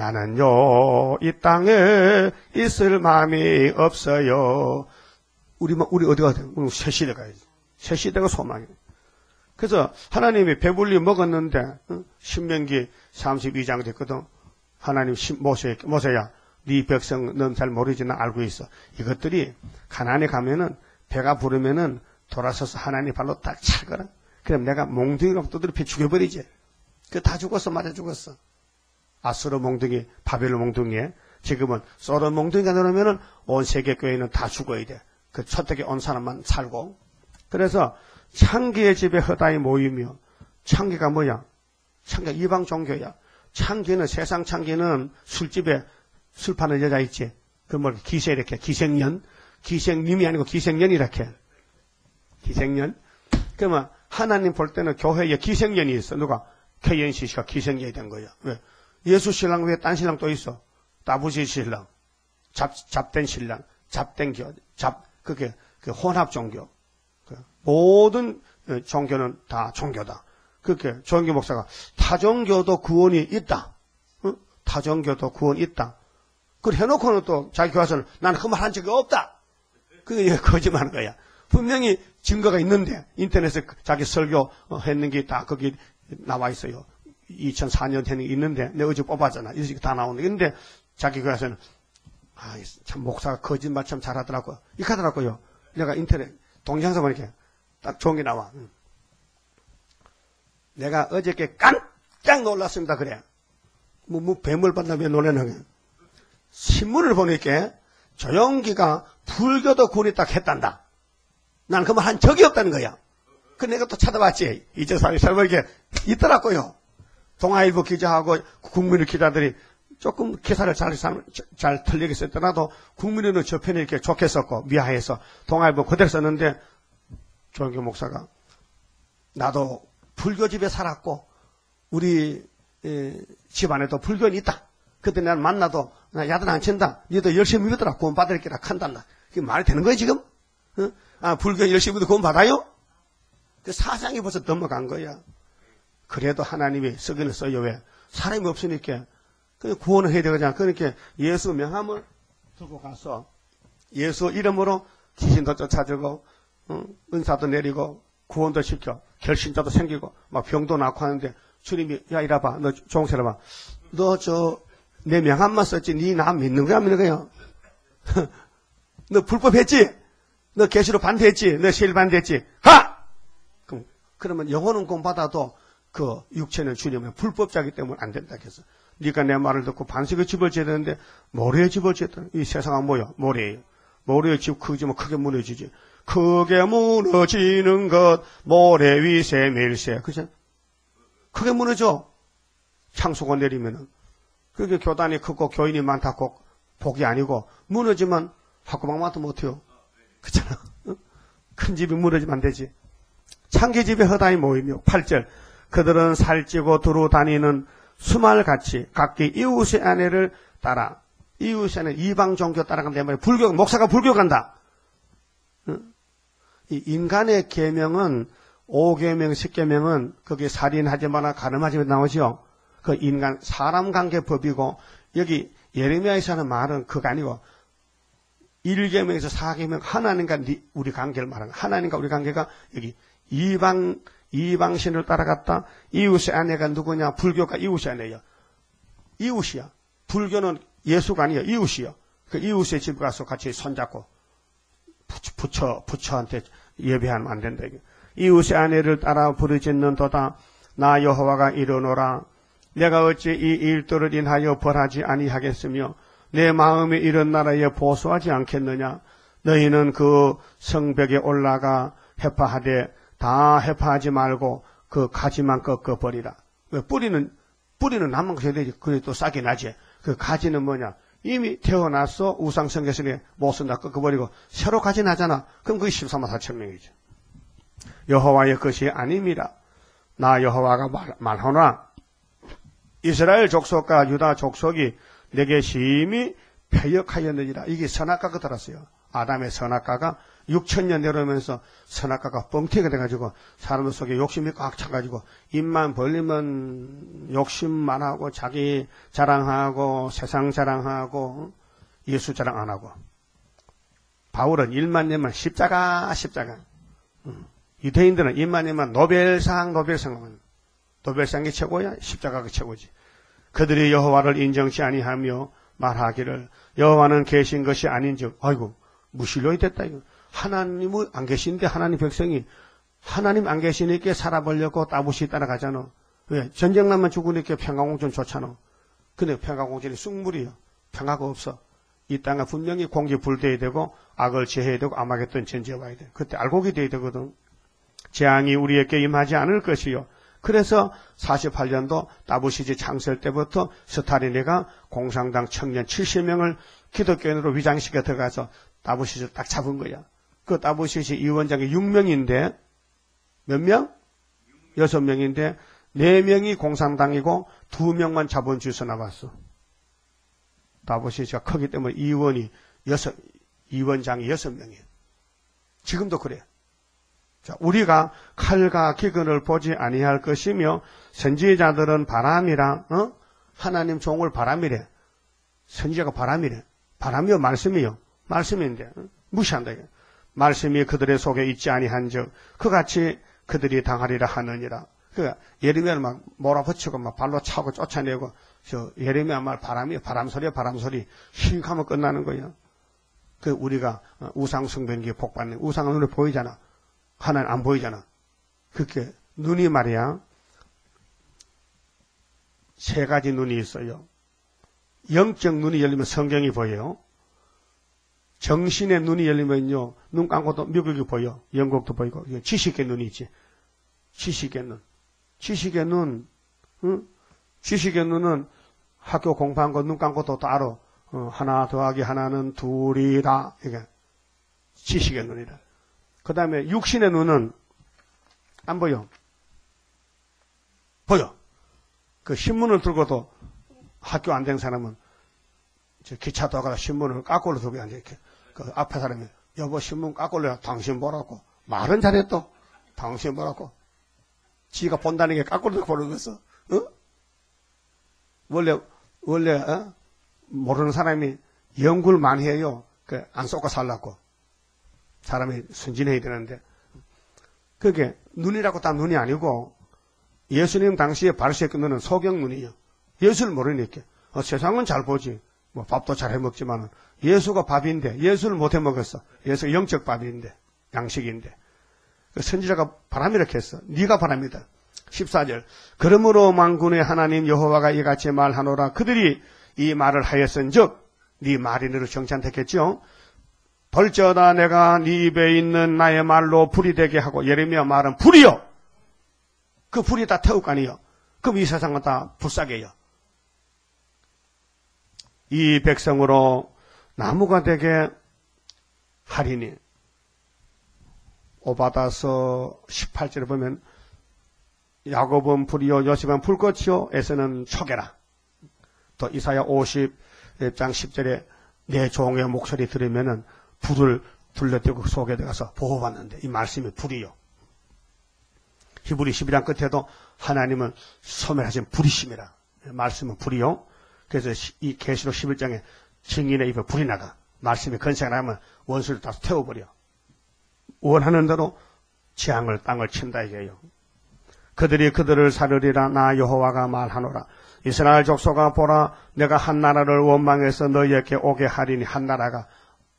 나는요 이 땅에 있을 마음이 없어요. 우리 어디 가야 돼? 우리 새 시대 가야지. 새 시대가 소망이에요. 그래서 하나님이 배불리 먹었는데 신명기 32장 됐거든. 하나님 모세야 네 백성 넌 잘 모르지만 알고 있어. 이것들이 가나안에 가면은 배가 부르면은 돌아서서 하나님 발로 딱 차거든. 그럼 내가 몽둥이로 두드려 패 죽여버리지. 그 다 죽었어. 맞아 죽었어. 아수르 몽둥이 바벨론 몽둥이에 지금은 소돔 몽둥이가 들어오면은 온 세계 교회는 다 죽어야 돼. 그 첫택에 온 사람만 살고. 그래서 창기의 집에 허다히 모이며 창기가 뭐야? 창기가 이방 종교야. 창기는 세상 창기는 술집에 술 파는 여자 있지. 그 뭐 기세 이렇게 기생년 기생님이 아니고 기생년이 이렇게 기생년. 그러면 하나님 볼 때는 교회에 기생년이 있어. 누가 KNCC가 기생년이 된 거야. 왜? 예수 신랑 외에 딴 신랑 또 있어. 따부지 신랑, 잡된 신랑, 잡된 교, 그게 그 혼합 종교. 모든 종교는 다 종교다. 그렇게 조영기 목사가 타종교도 구원이 있다. 응? 타종교도 구원이 있다. 그걸 해놓고는 또 자기 교회에서는 나는 그 말 한 적이 없다. 그게 거짓말하는 거야. 분명히 증거가 있는데 인터넷에 자기 설교 했는 게 다 거기 나와 있어요. 2004년 했는 게 있는데 내가 어제 뽑았잖아. 이렇게 다 나오는데 근데 자기 교회에서는 참 목사가 거짓말 참 잘하더라고요. 이렇게 하더라고요. 내가 인터넷 동영상 보니까 딱 좋은 게 나와. 내가 어저께 깜짝 놀랐습니다. 그래. 뭐 뱀을 봤나 왜 놀라는 거야. 신문을 보니까 조영기가 불교도 군이 딱 했단다. 난 그 말 한 적이 없다는 거야. 그 내가 또 찾아봤지. 이재삼이 설마 이게 있더라고요. 동아일보 기자하고 국민의 기자들이 조금 기사를 잘 틀리게 썼더라도 국민의는 저 편이 이렇게 좋게 썼고 미화해서 동아일보 그대로 썼는데 조영기 목사가 나도 불교집에 살았고 우리 집안에도 불교는 있다. 그때 난 만나도 나 야단 안 친다. 니도 열심히 믿어라. 구원 받을 기라 한단다. 그게 말이 되는 거야 지금? 어? 아 불교 열심히 믿어 구원 받아요? 그 사상이 벌써 넘어간 거야. 그래도 하나님이 쓰기는 써요. 왜? 사람이 없으니까 구원을 해야 되잖아. 그러니까 예수 명함을 들고 가서 예수 이름으로 귀신도 쫓아주고 은사도 내리고 구원도 시켜 결신자도 생기고 막 병도 낫고 하는데 주님이 야 이라봐 너 종세라봐 너 저 내 명함만 썼지 니 나 믿는 거야 안 믿는 거야? 너 불법했지? 너 계시로 반대했지? 너 세일 반대했지? 가! 그러면 영혼은 공받아도 그 육체는 주님은 불법자기 때문에 안 된다 해서 네가 내 말을 듣고 반석의 집을 지어야 되는데 모래의 집을 지었다. 이 세상은 뭐야? 모래예요. 모래의 집 크지만 크게 무너지지. 크게 무너지는 것 모래 위세 밀세. 그죠? 크게 무너져. 창수가 내리면은. 그게 교단이 크고 교인이 많다고 복이 아니고 무너지면 학구방만도 못해요. 그렇잖아. 큰 집이 무너지면 안 되지. 창기집에 허다히 모이며 8절 그들은 살찌고 두루 다니는 수말같이 각기 이웃의 아내를 따라 이웃의 아내 이방 종교 따라간다 말이야. 불교 목사가 불교 간다. 이 인간의 계명은 5계명 10계명은 거기에 살인하지 마라 가늠하지 마라 나오죠. 그 인간 사람 관계 법이고 여기 예레미야에서 하는 말은 그거 아니고 1계명에서 4계명 하나님과 우리 관계를 말하는 거야. 하나님과 우리 관계가 여기 이방신을 따라갔다. 이웃의 아내가 누구냐? 불교가 이웃의 아내예요. 이웃이야. 불교는 예수가 아니야. 이웃이야. 그 이웃의 집 가서 같이 손잡고 부처한테 예배하면 안 된다. 이웃의 아내를 따라 부르짖는도다. 나 여호와가 이르노라. 내가 어찌 이 일들을 인하여 벌하지 아니하겠으며 내 마음이 이런 나라에 보수하지 않겠느냐. 너희는 그 성벽에 올라가 해파하되 다 해파하지 말고 그 가지만 꺾어버리라. 뿌리는 남은 것이 되지. 그래 또 싹이 나지. 그 가지는 뭐냐. 이미 태어나서 우상성계설에 못 쓴다 꺾어버리고 새로 가지 나잖아. 그럼 그게 13만 4천 명이죠. 여호와의 것이 아닙니다. 나 여호와가 말하노라. 이스라엘 족속과 유다 족속이 내게 심히 패역하였느니라. 이게 선악과가 들었어요. 아담의 선악과가 6,000년 내려오면서 선악과가 뻥튀기가 돼가지고 사람들 속에 욕심이 꽉 차가지고 입만 벌리면 욕심만 하고 자기 자랑하고 세상 자랑하고 예수 자랑 안 하고 바울은 일만 내면 십자가 유대인들은 입만 내면 노벨상이 최고야. 십자가가 최고지. 그들이 여호와를 인정치 아니하며 말하기를 여호와는 계신 것이 아닌즉 아이고 무신론이 됐다 이거. 하나님은 안 계신데 하나님 백성이 하나님 안 계시니까 살아보려고 따부시 따라가잖아. 왜? 전쟁 나면 죽으니까 평화공전 좋잖아. 근데 평화공전이 쑥물이야. 평화가 없어. 이 땅에 분명히 공기 불대야 되고 악을 제해야 되고 아마겟돈 전쟁 와야 돼. 그때 알곡이 돼야 되거든. 재앙이 우리에게 임하지 않을 것이요. 그래서 48년도 따부시지 창설 때부터 스타린이가 공산당 청년 70명을 기독교인으로 위장시켜 들어가서 따부시지 딱 잡은 거야. 그 따부시지 위원장이 6명인데 몇 명? 6명인데 4명이 공산당이고 2명만 자본주의에서 나왔어. 따부시지가 크기 때문에 위원장이 6명이에요. 지금도 그래. 자, 우리가 칼과 기근을 보지 아니할 것이며 선지자들은 바람이라 하나님 종을 바람이래. 선지자가 바람이래. 바람이요 말씀이요. 말씀인데 무시한다. 이게. 말씀이 그들의 속에 있지 아니한즉 그같이 그들이 당하리라 하느니라. 그러니까 예레미야를 막 몰아붙이고 막 발로 차고 쫓아내고 저 예레미야 말 바람이요. 바람소리야 바람소리. 휙하면 끝나는 거예요. 그 우리가 우상 숭배기에 복받는 우상은 눈에 보이잖아. 하나는 안 보이잖아. 그렇게 눈이 말이야 세 가지 눈이 있어요. 영적 눈이 열리면 성경이 보여요. 정신의 눈이 열리면요, 눈 감고도 미국이 보여. 영국도 보이고. 지식의 눈이 있지. 지식의 눈. 지식의 눈, 응? 지식의 눈은 학교 공부한 거 눈 감고도 다 알아. 하나 더하기 하나는 둘이다. 이게 지식의 눈이다. 그 다음에 육신의 눈은 안 보여. 보여. 그 신문을 들고도 학교 안 된 사람은 기차 타다가 신문을 까꼴로 들고 앉아 이렇게. 그 앞에 사람이 여보 신문 까꼴로야. 당신 보라고. 말은 잘했어. 당신 보라고. 지가 본다는 게 까꼴로 보는 거였어. 어? 원래 모르는 사람이 연구를 많이 해요. 안 쏟고 살라고. 사람이 순진해야 되는데. 그게 눈이라고 다 눈이 아니고 예수님 당시에 바리새교 눈은 소경 눈이에요. 예수를 모르니까. 세상은 잘 보지. 뭐 밥도 잘 해먹지만은 예수가 밥인데 예수를 못 해먹었어. 예수가 영적 밥인데 양식인데. 그 선지자가 바람이라고 했어. 네가 바람이다. 14절. 그러므로 만군의 하나님 여호와가 이같이 말하노라. 그들이 이 말을 하였은즉 네 말이 너를 정찬택했죠. 벌저다 내가 네 입에 있는 나의 말로 불이 되게 하고. 예레미야 말은 불이요. 그 불이 다 태울 거 아니에요. 그럼 이 세상은 다 불사게요. 이 백성으로 나무가 되게 하리니. 오바다서 18절에 보면 야곱은 불이요 요셉은 불꽃이요 에서는 초계라. 또 이사야 50장 10절에 내 종의 목소리 들으면은 불을 둘러대고 속에 들어가서 보호받는데 이 말씀이 불이요. 히브리 12장 끝에도 하나님은 소멸하신 불이심이라. 말씀은 불이요. 그래서 이 계시록 11장에 증인의 입에 불이 나가. 말씀이 건세가 나면 원수를 다 태워버려. 원하는 대로 재앙을 땅을 친다 이게요. 그들이 그들을 사르리라. 나 여호와가 말하노라. 이스라엘 족속아 보라. 내가 한 나라를 원망해서 너희에게 오게 하리니. 한 나라가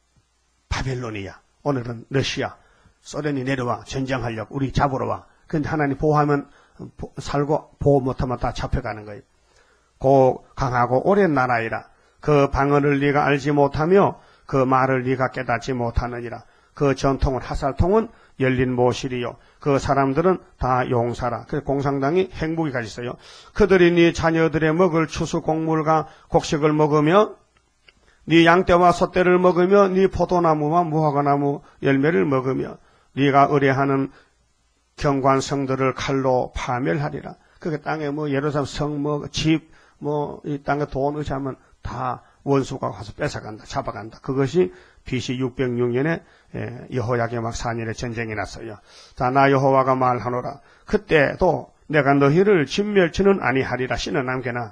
바벨론이야. 오늘은 러시아. 소련이 내려와 전쟁하려고 우리 잡으러 와. 근데 하나님 보호하면 살고 보호 못하면 다 잡혀가는 거예요. 고 강하고 오랜 나라이라. 그 방언을 네가 알지 못하며 그 말을 네가 깨닫지 못하느니라. 그 전통은 하살통은 열린 모실이요. 그 사람들은 다 용사라. 그래서 공산당이 행복이 있어요. 그들이 네 자녀들의 먹을 추수 곡물과 곡식을 먹으며 네 양떼와 소떼를 먹으며 네 포도나무와 무화과나무 열매를 먹으며 네가 의뢰하는 경관 성들을 칼로 파멸하리라. 그게 땅에 뭐 예루살렘 성 뭐 집 뭐 이 땅에 돈 의지하면 다 원수가 와서 뺏어간다, 잡아간다. 그것이 BC 606년에 여호야김 막 4년에 전쟁이 났어요. 자, 나 여호와가 말하노라. 그때도 내가 너희를 진멸치는 아니하리라. 신은 남게나.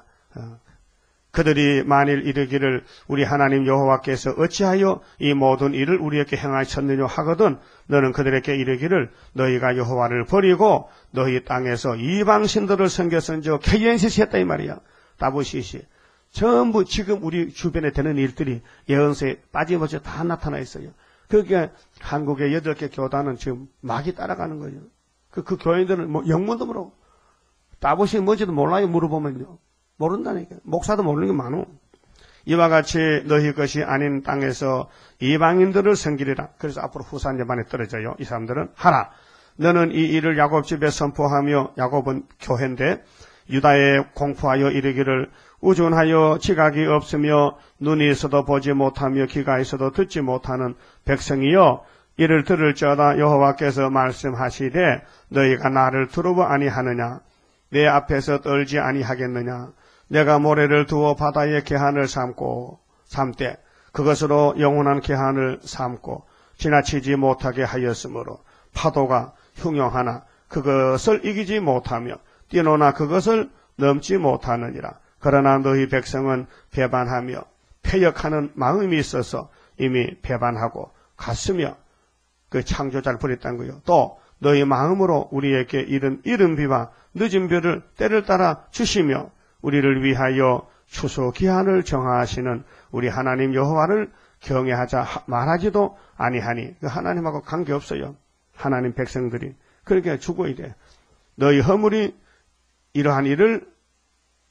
그들이 만일 이르기를 우리 하나님 여호와께서 어찌하여 이 모든 일을 우리에게 행하셨느냐 하거든 너는 그들에게 이르기를 너희가 여호와를 버리고 너희 땅에서 이방 신들을 섬겼은즉 개연시시 했다 이 말이야. 다보시시. 전부 지금 우리 주변에 되는 일들이 예언서에 빠짐없이 다 나타나 있어요. 그게 한국의 8개 교단은 지금 막이 따라가는 거예요. 그 교인들은 뭐 영문도 모르고 다보시 뭔지도 몰라요. 물어보면요. 모른다니까. 목사도 모르는 게 많어. 이와 같이 너희 것이 아닌 땅에서 이방인들을 섬기리라. 그래서 앞으로 후산제반에 떨어져요. 이 사람들은 하라. 너는 이 일을 야곱 집에 선포하며 야곱은 교회인데 유다에 공포하여 이르기를 우준하여 지각이 없으며 눈이 있어도 보지 못하며 귀가 있어도 듣지 못하는 백성이여 이를 들을지어다 여호와께서 말씀하시되 너희가 나를 두려워 아니하느냐 내 앞에서 떨지 아니하겠느냐 내가 모래를 두어 바다의 개한을 삼되 그것으로 영원한 개한을 삼고 지나치지 못하게 하였으므로 파도가 흉용하나 그것을 이기지 못하며 뛰노나 그것을 넘지 못하느니라. 그러나 너희 백성은 배반하며 패역하는 마음이 있어서 이미 배반하고 갔으며 그 창조자를 버렸다는 거예요. 또 너희 마음으로 우리에게 이른 비와 늦은 비를 때를 따라 주시며 우리를 위하여 추수 기한을 정하시는 우리 하나님 여호와를 경외하자 말하지도 아니하니 하나님하고 관계없어요. 하나님 백성들이 그렇게 죽어야 돼. 너희 허물이 이러한 일을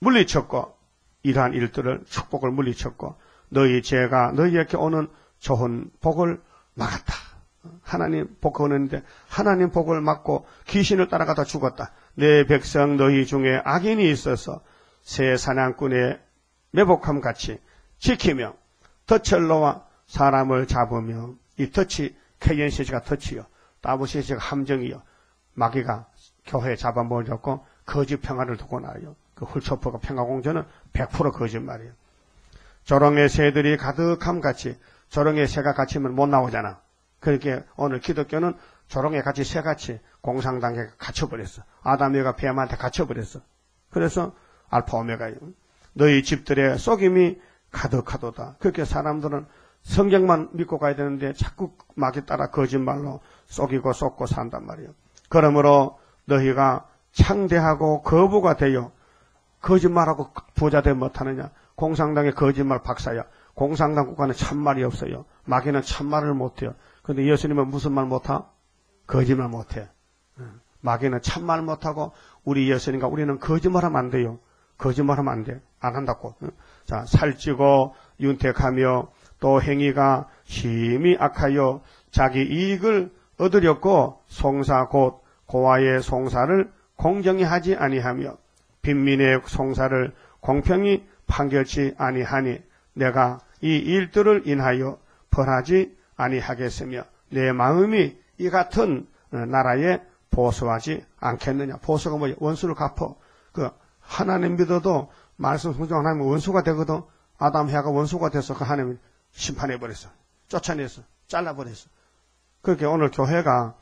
물리쳤고 이러한 일들을 축복을 물리쳤고 너희 죄가 너희에게 오는 좋은 복을 막았다. 하나님 복 거는데 하나님 복을 막고 귀신을 따라가다 죽었다. 내 백성 너희 중에 악인이 있어서 새 사냥꾼의 매복함 같이 지키며 덫을 놓아 사람을 잡으며 이 덫이 KNCC가 덫이요 WCC가 함정이요 마귀가 교회에 잡아먹었고 거짓 평화를 두고 나요. 그 훌초프가 평화공전은 100% 거짓말이에요. 조롱의 새들이 가득함 같이 조롱의 새가 갇히면 못 나오잖아. 그렇게 오늘 기독교는 조롱의 같이 새같이 공상당에 갇혀버렸어. 아담이가 뱀한테 갇혀버렸어. 그래서 알파 오메가요. 너희 집들의 속임이 가득하도다. 그렇게 사람들은 성경만 믿고 가야 되는데 자꾸 마귀 따라 거짓말로 속이고 쏟고 산단 말이에요. 그러므로 너희가 창대하고 거부가 되어 거짓말하고 부자 되면 못하느냐. 공상당의 거짓말 박사야. 공상당 국가는 참말이 없어요. 마귀는 참말을 못해요. 그런데 예수님은 무슨 말 못하? 거짓말 못해. 마귀는 참말 못하고 우리 예수님과 우리는 거짓말하면 안 돼요. 거짓말하면 안 돼. 안 한다고. 자, 살찌고 윤택하며 또 행위가 심히 악하여 자기 이익을 얻으려고 송사 곧 고아의 송사를 공정히 하지 아니하며 빈민의 송사를 공평히 판결치 아니하니 내가 이 일들을 인하여 벌하지 아니하겠으며 내 마음이 이 같은 나라에 보수하지 않겠느냐. 보수가 뭐냐? 원수를 갚어. 그 하나님 믿어도 말씀 순종하면 원수가 되거든. 아담 해가 원수가 돼서 그 하나님이 심판해버렸어. 쫓아냈어. 잘라버렸어. 그렇게 오늘 교회가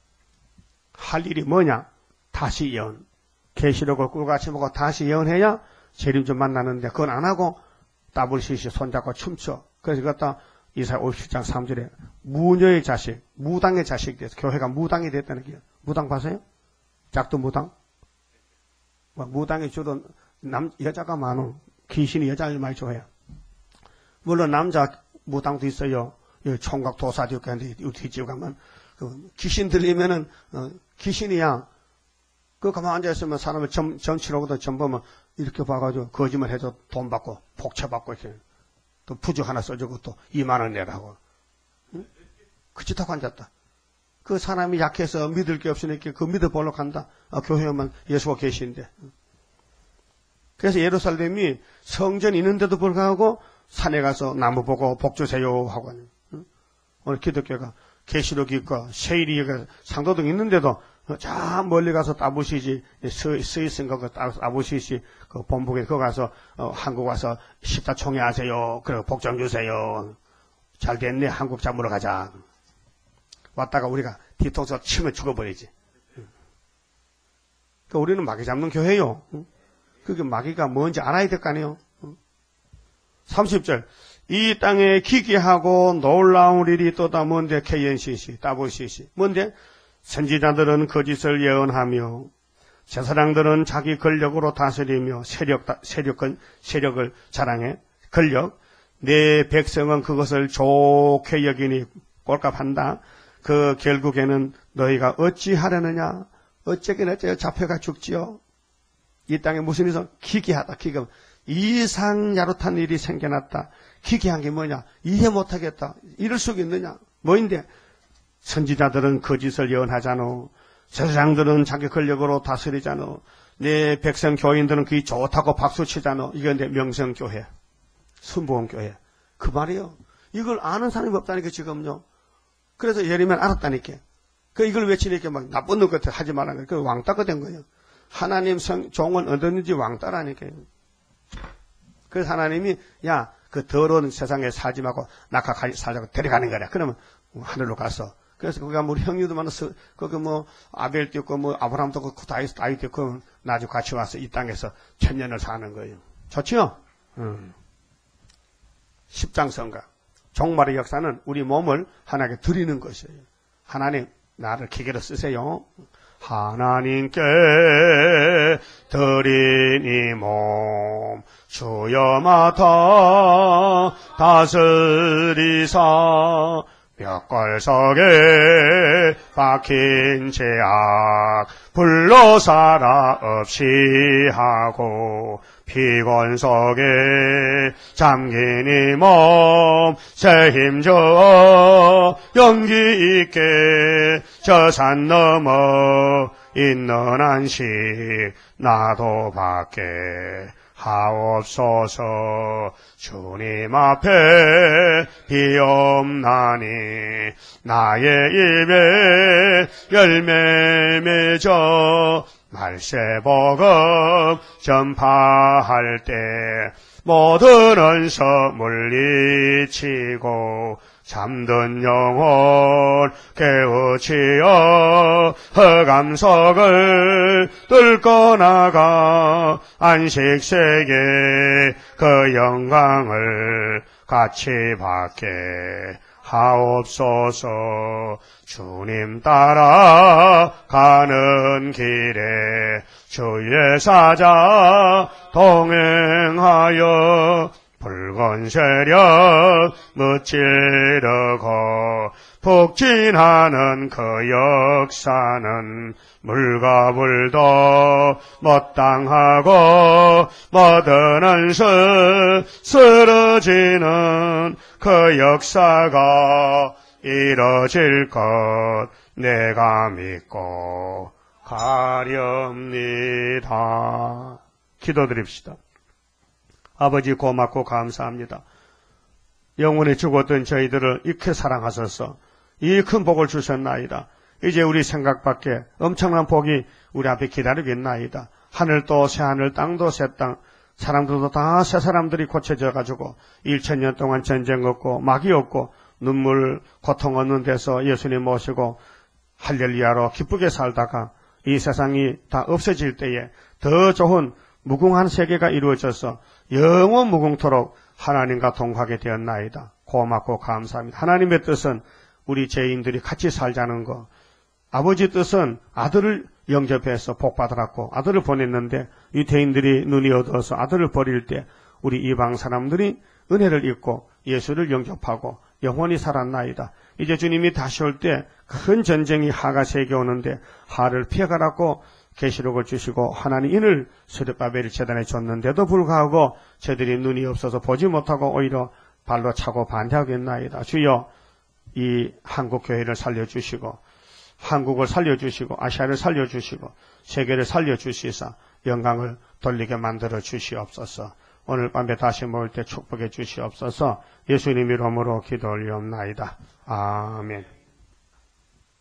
할 일이 뭐냐? 다시 예언. 계시록을 꿀같이 보고 다시 예언해야 재림 좀 만나는데 그건 안 하고 WCC 손잡고 춤춰. 그래서 그것도 이사야 57장 3절에 무녀의 자식, 무당의 자식이 돼서 교회가 무당이 됐다는 게요. 무당 봐세요? 작두 무당? 무당이 주로 여자가 많어. 귀신이 여자를 많이 좋아해요. 물론 남자 무당도 있어요. 여기 총각 도사도 있고 한데 뒤집 가면 귀신 들리면은 귀신이야. 그 가만 앉아있으면 사람을 점치러거든. 점 보면 이렇게 봐가지고 거짓말 해서 돈 받고 복채 받고 이렇게 또 부적 하나 써주고 또 2만 원 내라고. 응? 그 짓 하고 앉았다. 그 사람이 약해서 믿을 게 없으니까 그 믿어보러 간다. 교회에만 예수가 계신데. 그래서 예루살렘이 성전이 있는데도 불구하고 산에 가서 나무 보고 복 주세요 하고. 응? 오늘 기독교가 계시록이 있고 세일이 상도등 있는데도 저 멀리 가서 WCC 스위스인 거 WCC 그 본부에 거 가서 한국 와서 십자 총회하세요. 그리고 복 좀 주세요. 잘 됐네. 한국 잡으러 가자. 왔다가 우리가 뒤통수 치면 죽어버리지. 그러니까 우리는 마귀 잡는 교회요. 그게 마귀가 뭔지 알아야 될 거 아니에요. 30절 이 땅에 기괴하고 놀라운 일이 또다 뭔데 KNCC, WCC 뭔데? 선지자들은 거짓을 예언하며 제사장들은 자기 권력으로 다스리며 세력을 자랑해. 권력. 내 백성은 그것을 좋게 여기니 꼴값한다. 그 결국에는 너희가 어찌하려느냐. 어쩌긴 어째요. 잡혀가 죽지요. 이 땅에 무슨 일이 기괴하다. 기괴. 이상야릇한 일이 생겨났다. 기괴한 게 뭐냐. 이해 못하겠다. 이럴 수가 있느냐. 뭐인데. 선지자들은 거짓을 예언하잖아. 제사장들은 자기 권력으로 다스리잖아. 내 백성 교인들은 그게 좋다고 박수치잖아. 이게 내 명성교회, 순복음교회. 그 말이요. 이걸 아는 사람이 없다니까 지금요. 그래서 예리면 알았다니까. 그 이걸 외치니까 막 나쁜 놈 같아 하지 말라는 거예요. 그 왕따가 된 거예요. 하나님 종은 얻었는지 왕따라니까요. 그래서 하나님이 야, 그 더러운 세상에 살지 말고 낙하까지 살자고 데려가는 거야. 그러면 하늘로 가서. 그래서 거기가 우리 형님도 많아서 거기 아벨도 있고 아브라함도 있고 다윗도 있고 나중에 같이 와서 이 땅에서 1000년을 사는 거예요. 좋지요? 10장성가. 종말의 역사는 우리 몸을 하나님께 드리는 것이에요. 하나님 나를 기계로 쓰세요. 하나님께 드린 이 몸 주여 맡아 다스리사 벽걸석에 박힌 죄악 불로 살아 없이 하고 피곤석에 잠긴 이 몸 새 힘줘 용기 있게 저 산 넘어 있는 안식 나도 받게 하옵소서. 주님 앞에 비옵나니 나의 입에 열매 맺어 말세복음 전파할 때 모든 언서 물리치고 잠든 영혼 깨우치어 흑암석을 뚫고 나가 안식세계 그 영광을 같이 받게 하옵소서. 주님 따라 가는 길에 주의 사자 동행하여 붉은 세력 무찌르고 북진하는 그 역사는 물과 불도 못당하고 모든 안수 쓰러지는 그 역사가 이뤄질 것 내가 믿고 가렵니다. 기도드립시다. 아버지 고맙고 감사합니다. 영원히 죽었던 저희들을 이렇게 사랑하셔서 이 큰 복을 주셨나이다. 이제 우리 생각 밖에 엄청난 복이 우리 앞에 기다리고 있나이다. 하늘도 새하늘 땅도 새 땅 사람들도 다 새 사람들이 고쳐져 가지고 1000년 동안 전쟁 없고 마귀 없고 눈물 고통 없는 데서 예수님 모시고 할렐루야로 기쁘게 살다가 이 세상이 다 없어질 때에 더 좋은 무궁한 세계가 이루어져서 영원 무궁토록 하나님과 동하게 되었나이다. 고맙고 감사합니다. 하나님의 뜻은 우리 죄인들이 같이 살자는 거. 아버지 뜻은 아들을 영접해서 복받으라고 아들을 보냈는데 유대인들이 눈이 어두워서 아들을 버릴 때 우리 이방 사람들이 은혜를 입고 예수를 영접하고 영원히 살았나이다. 이제 주님이 다시 올 때 큰 전쟁이 하가 세계 오는데 하를 피해가라고 계시록을 주시고 하나님 인을 스룹바벨 재단에 줬는데도 불구하고 저들이 눈이 없어서 보지 못하고 오히려 발로 차고 반대하겠나이다. 주여 이 한국 교회를 살려주시고 한국을 살려주시고 아시아를 살려주시고 세계를 살려주시사 영광을 돌리게 만들어 주시옵소서. 오늘 밤에 다시 모일 때 축복해 주시옵소서. 예수님 이름으로 기도 올리옵나이다. 아멘.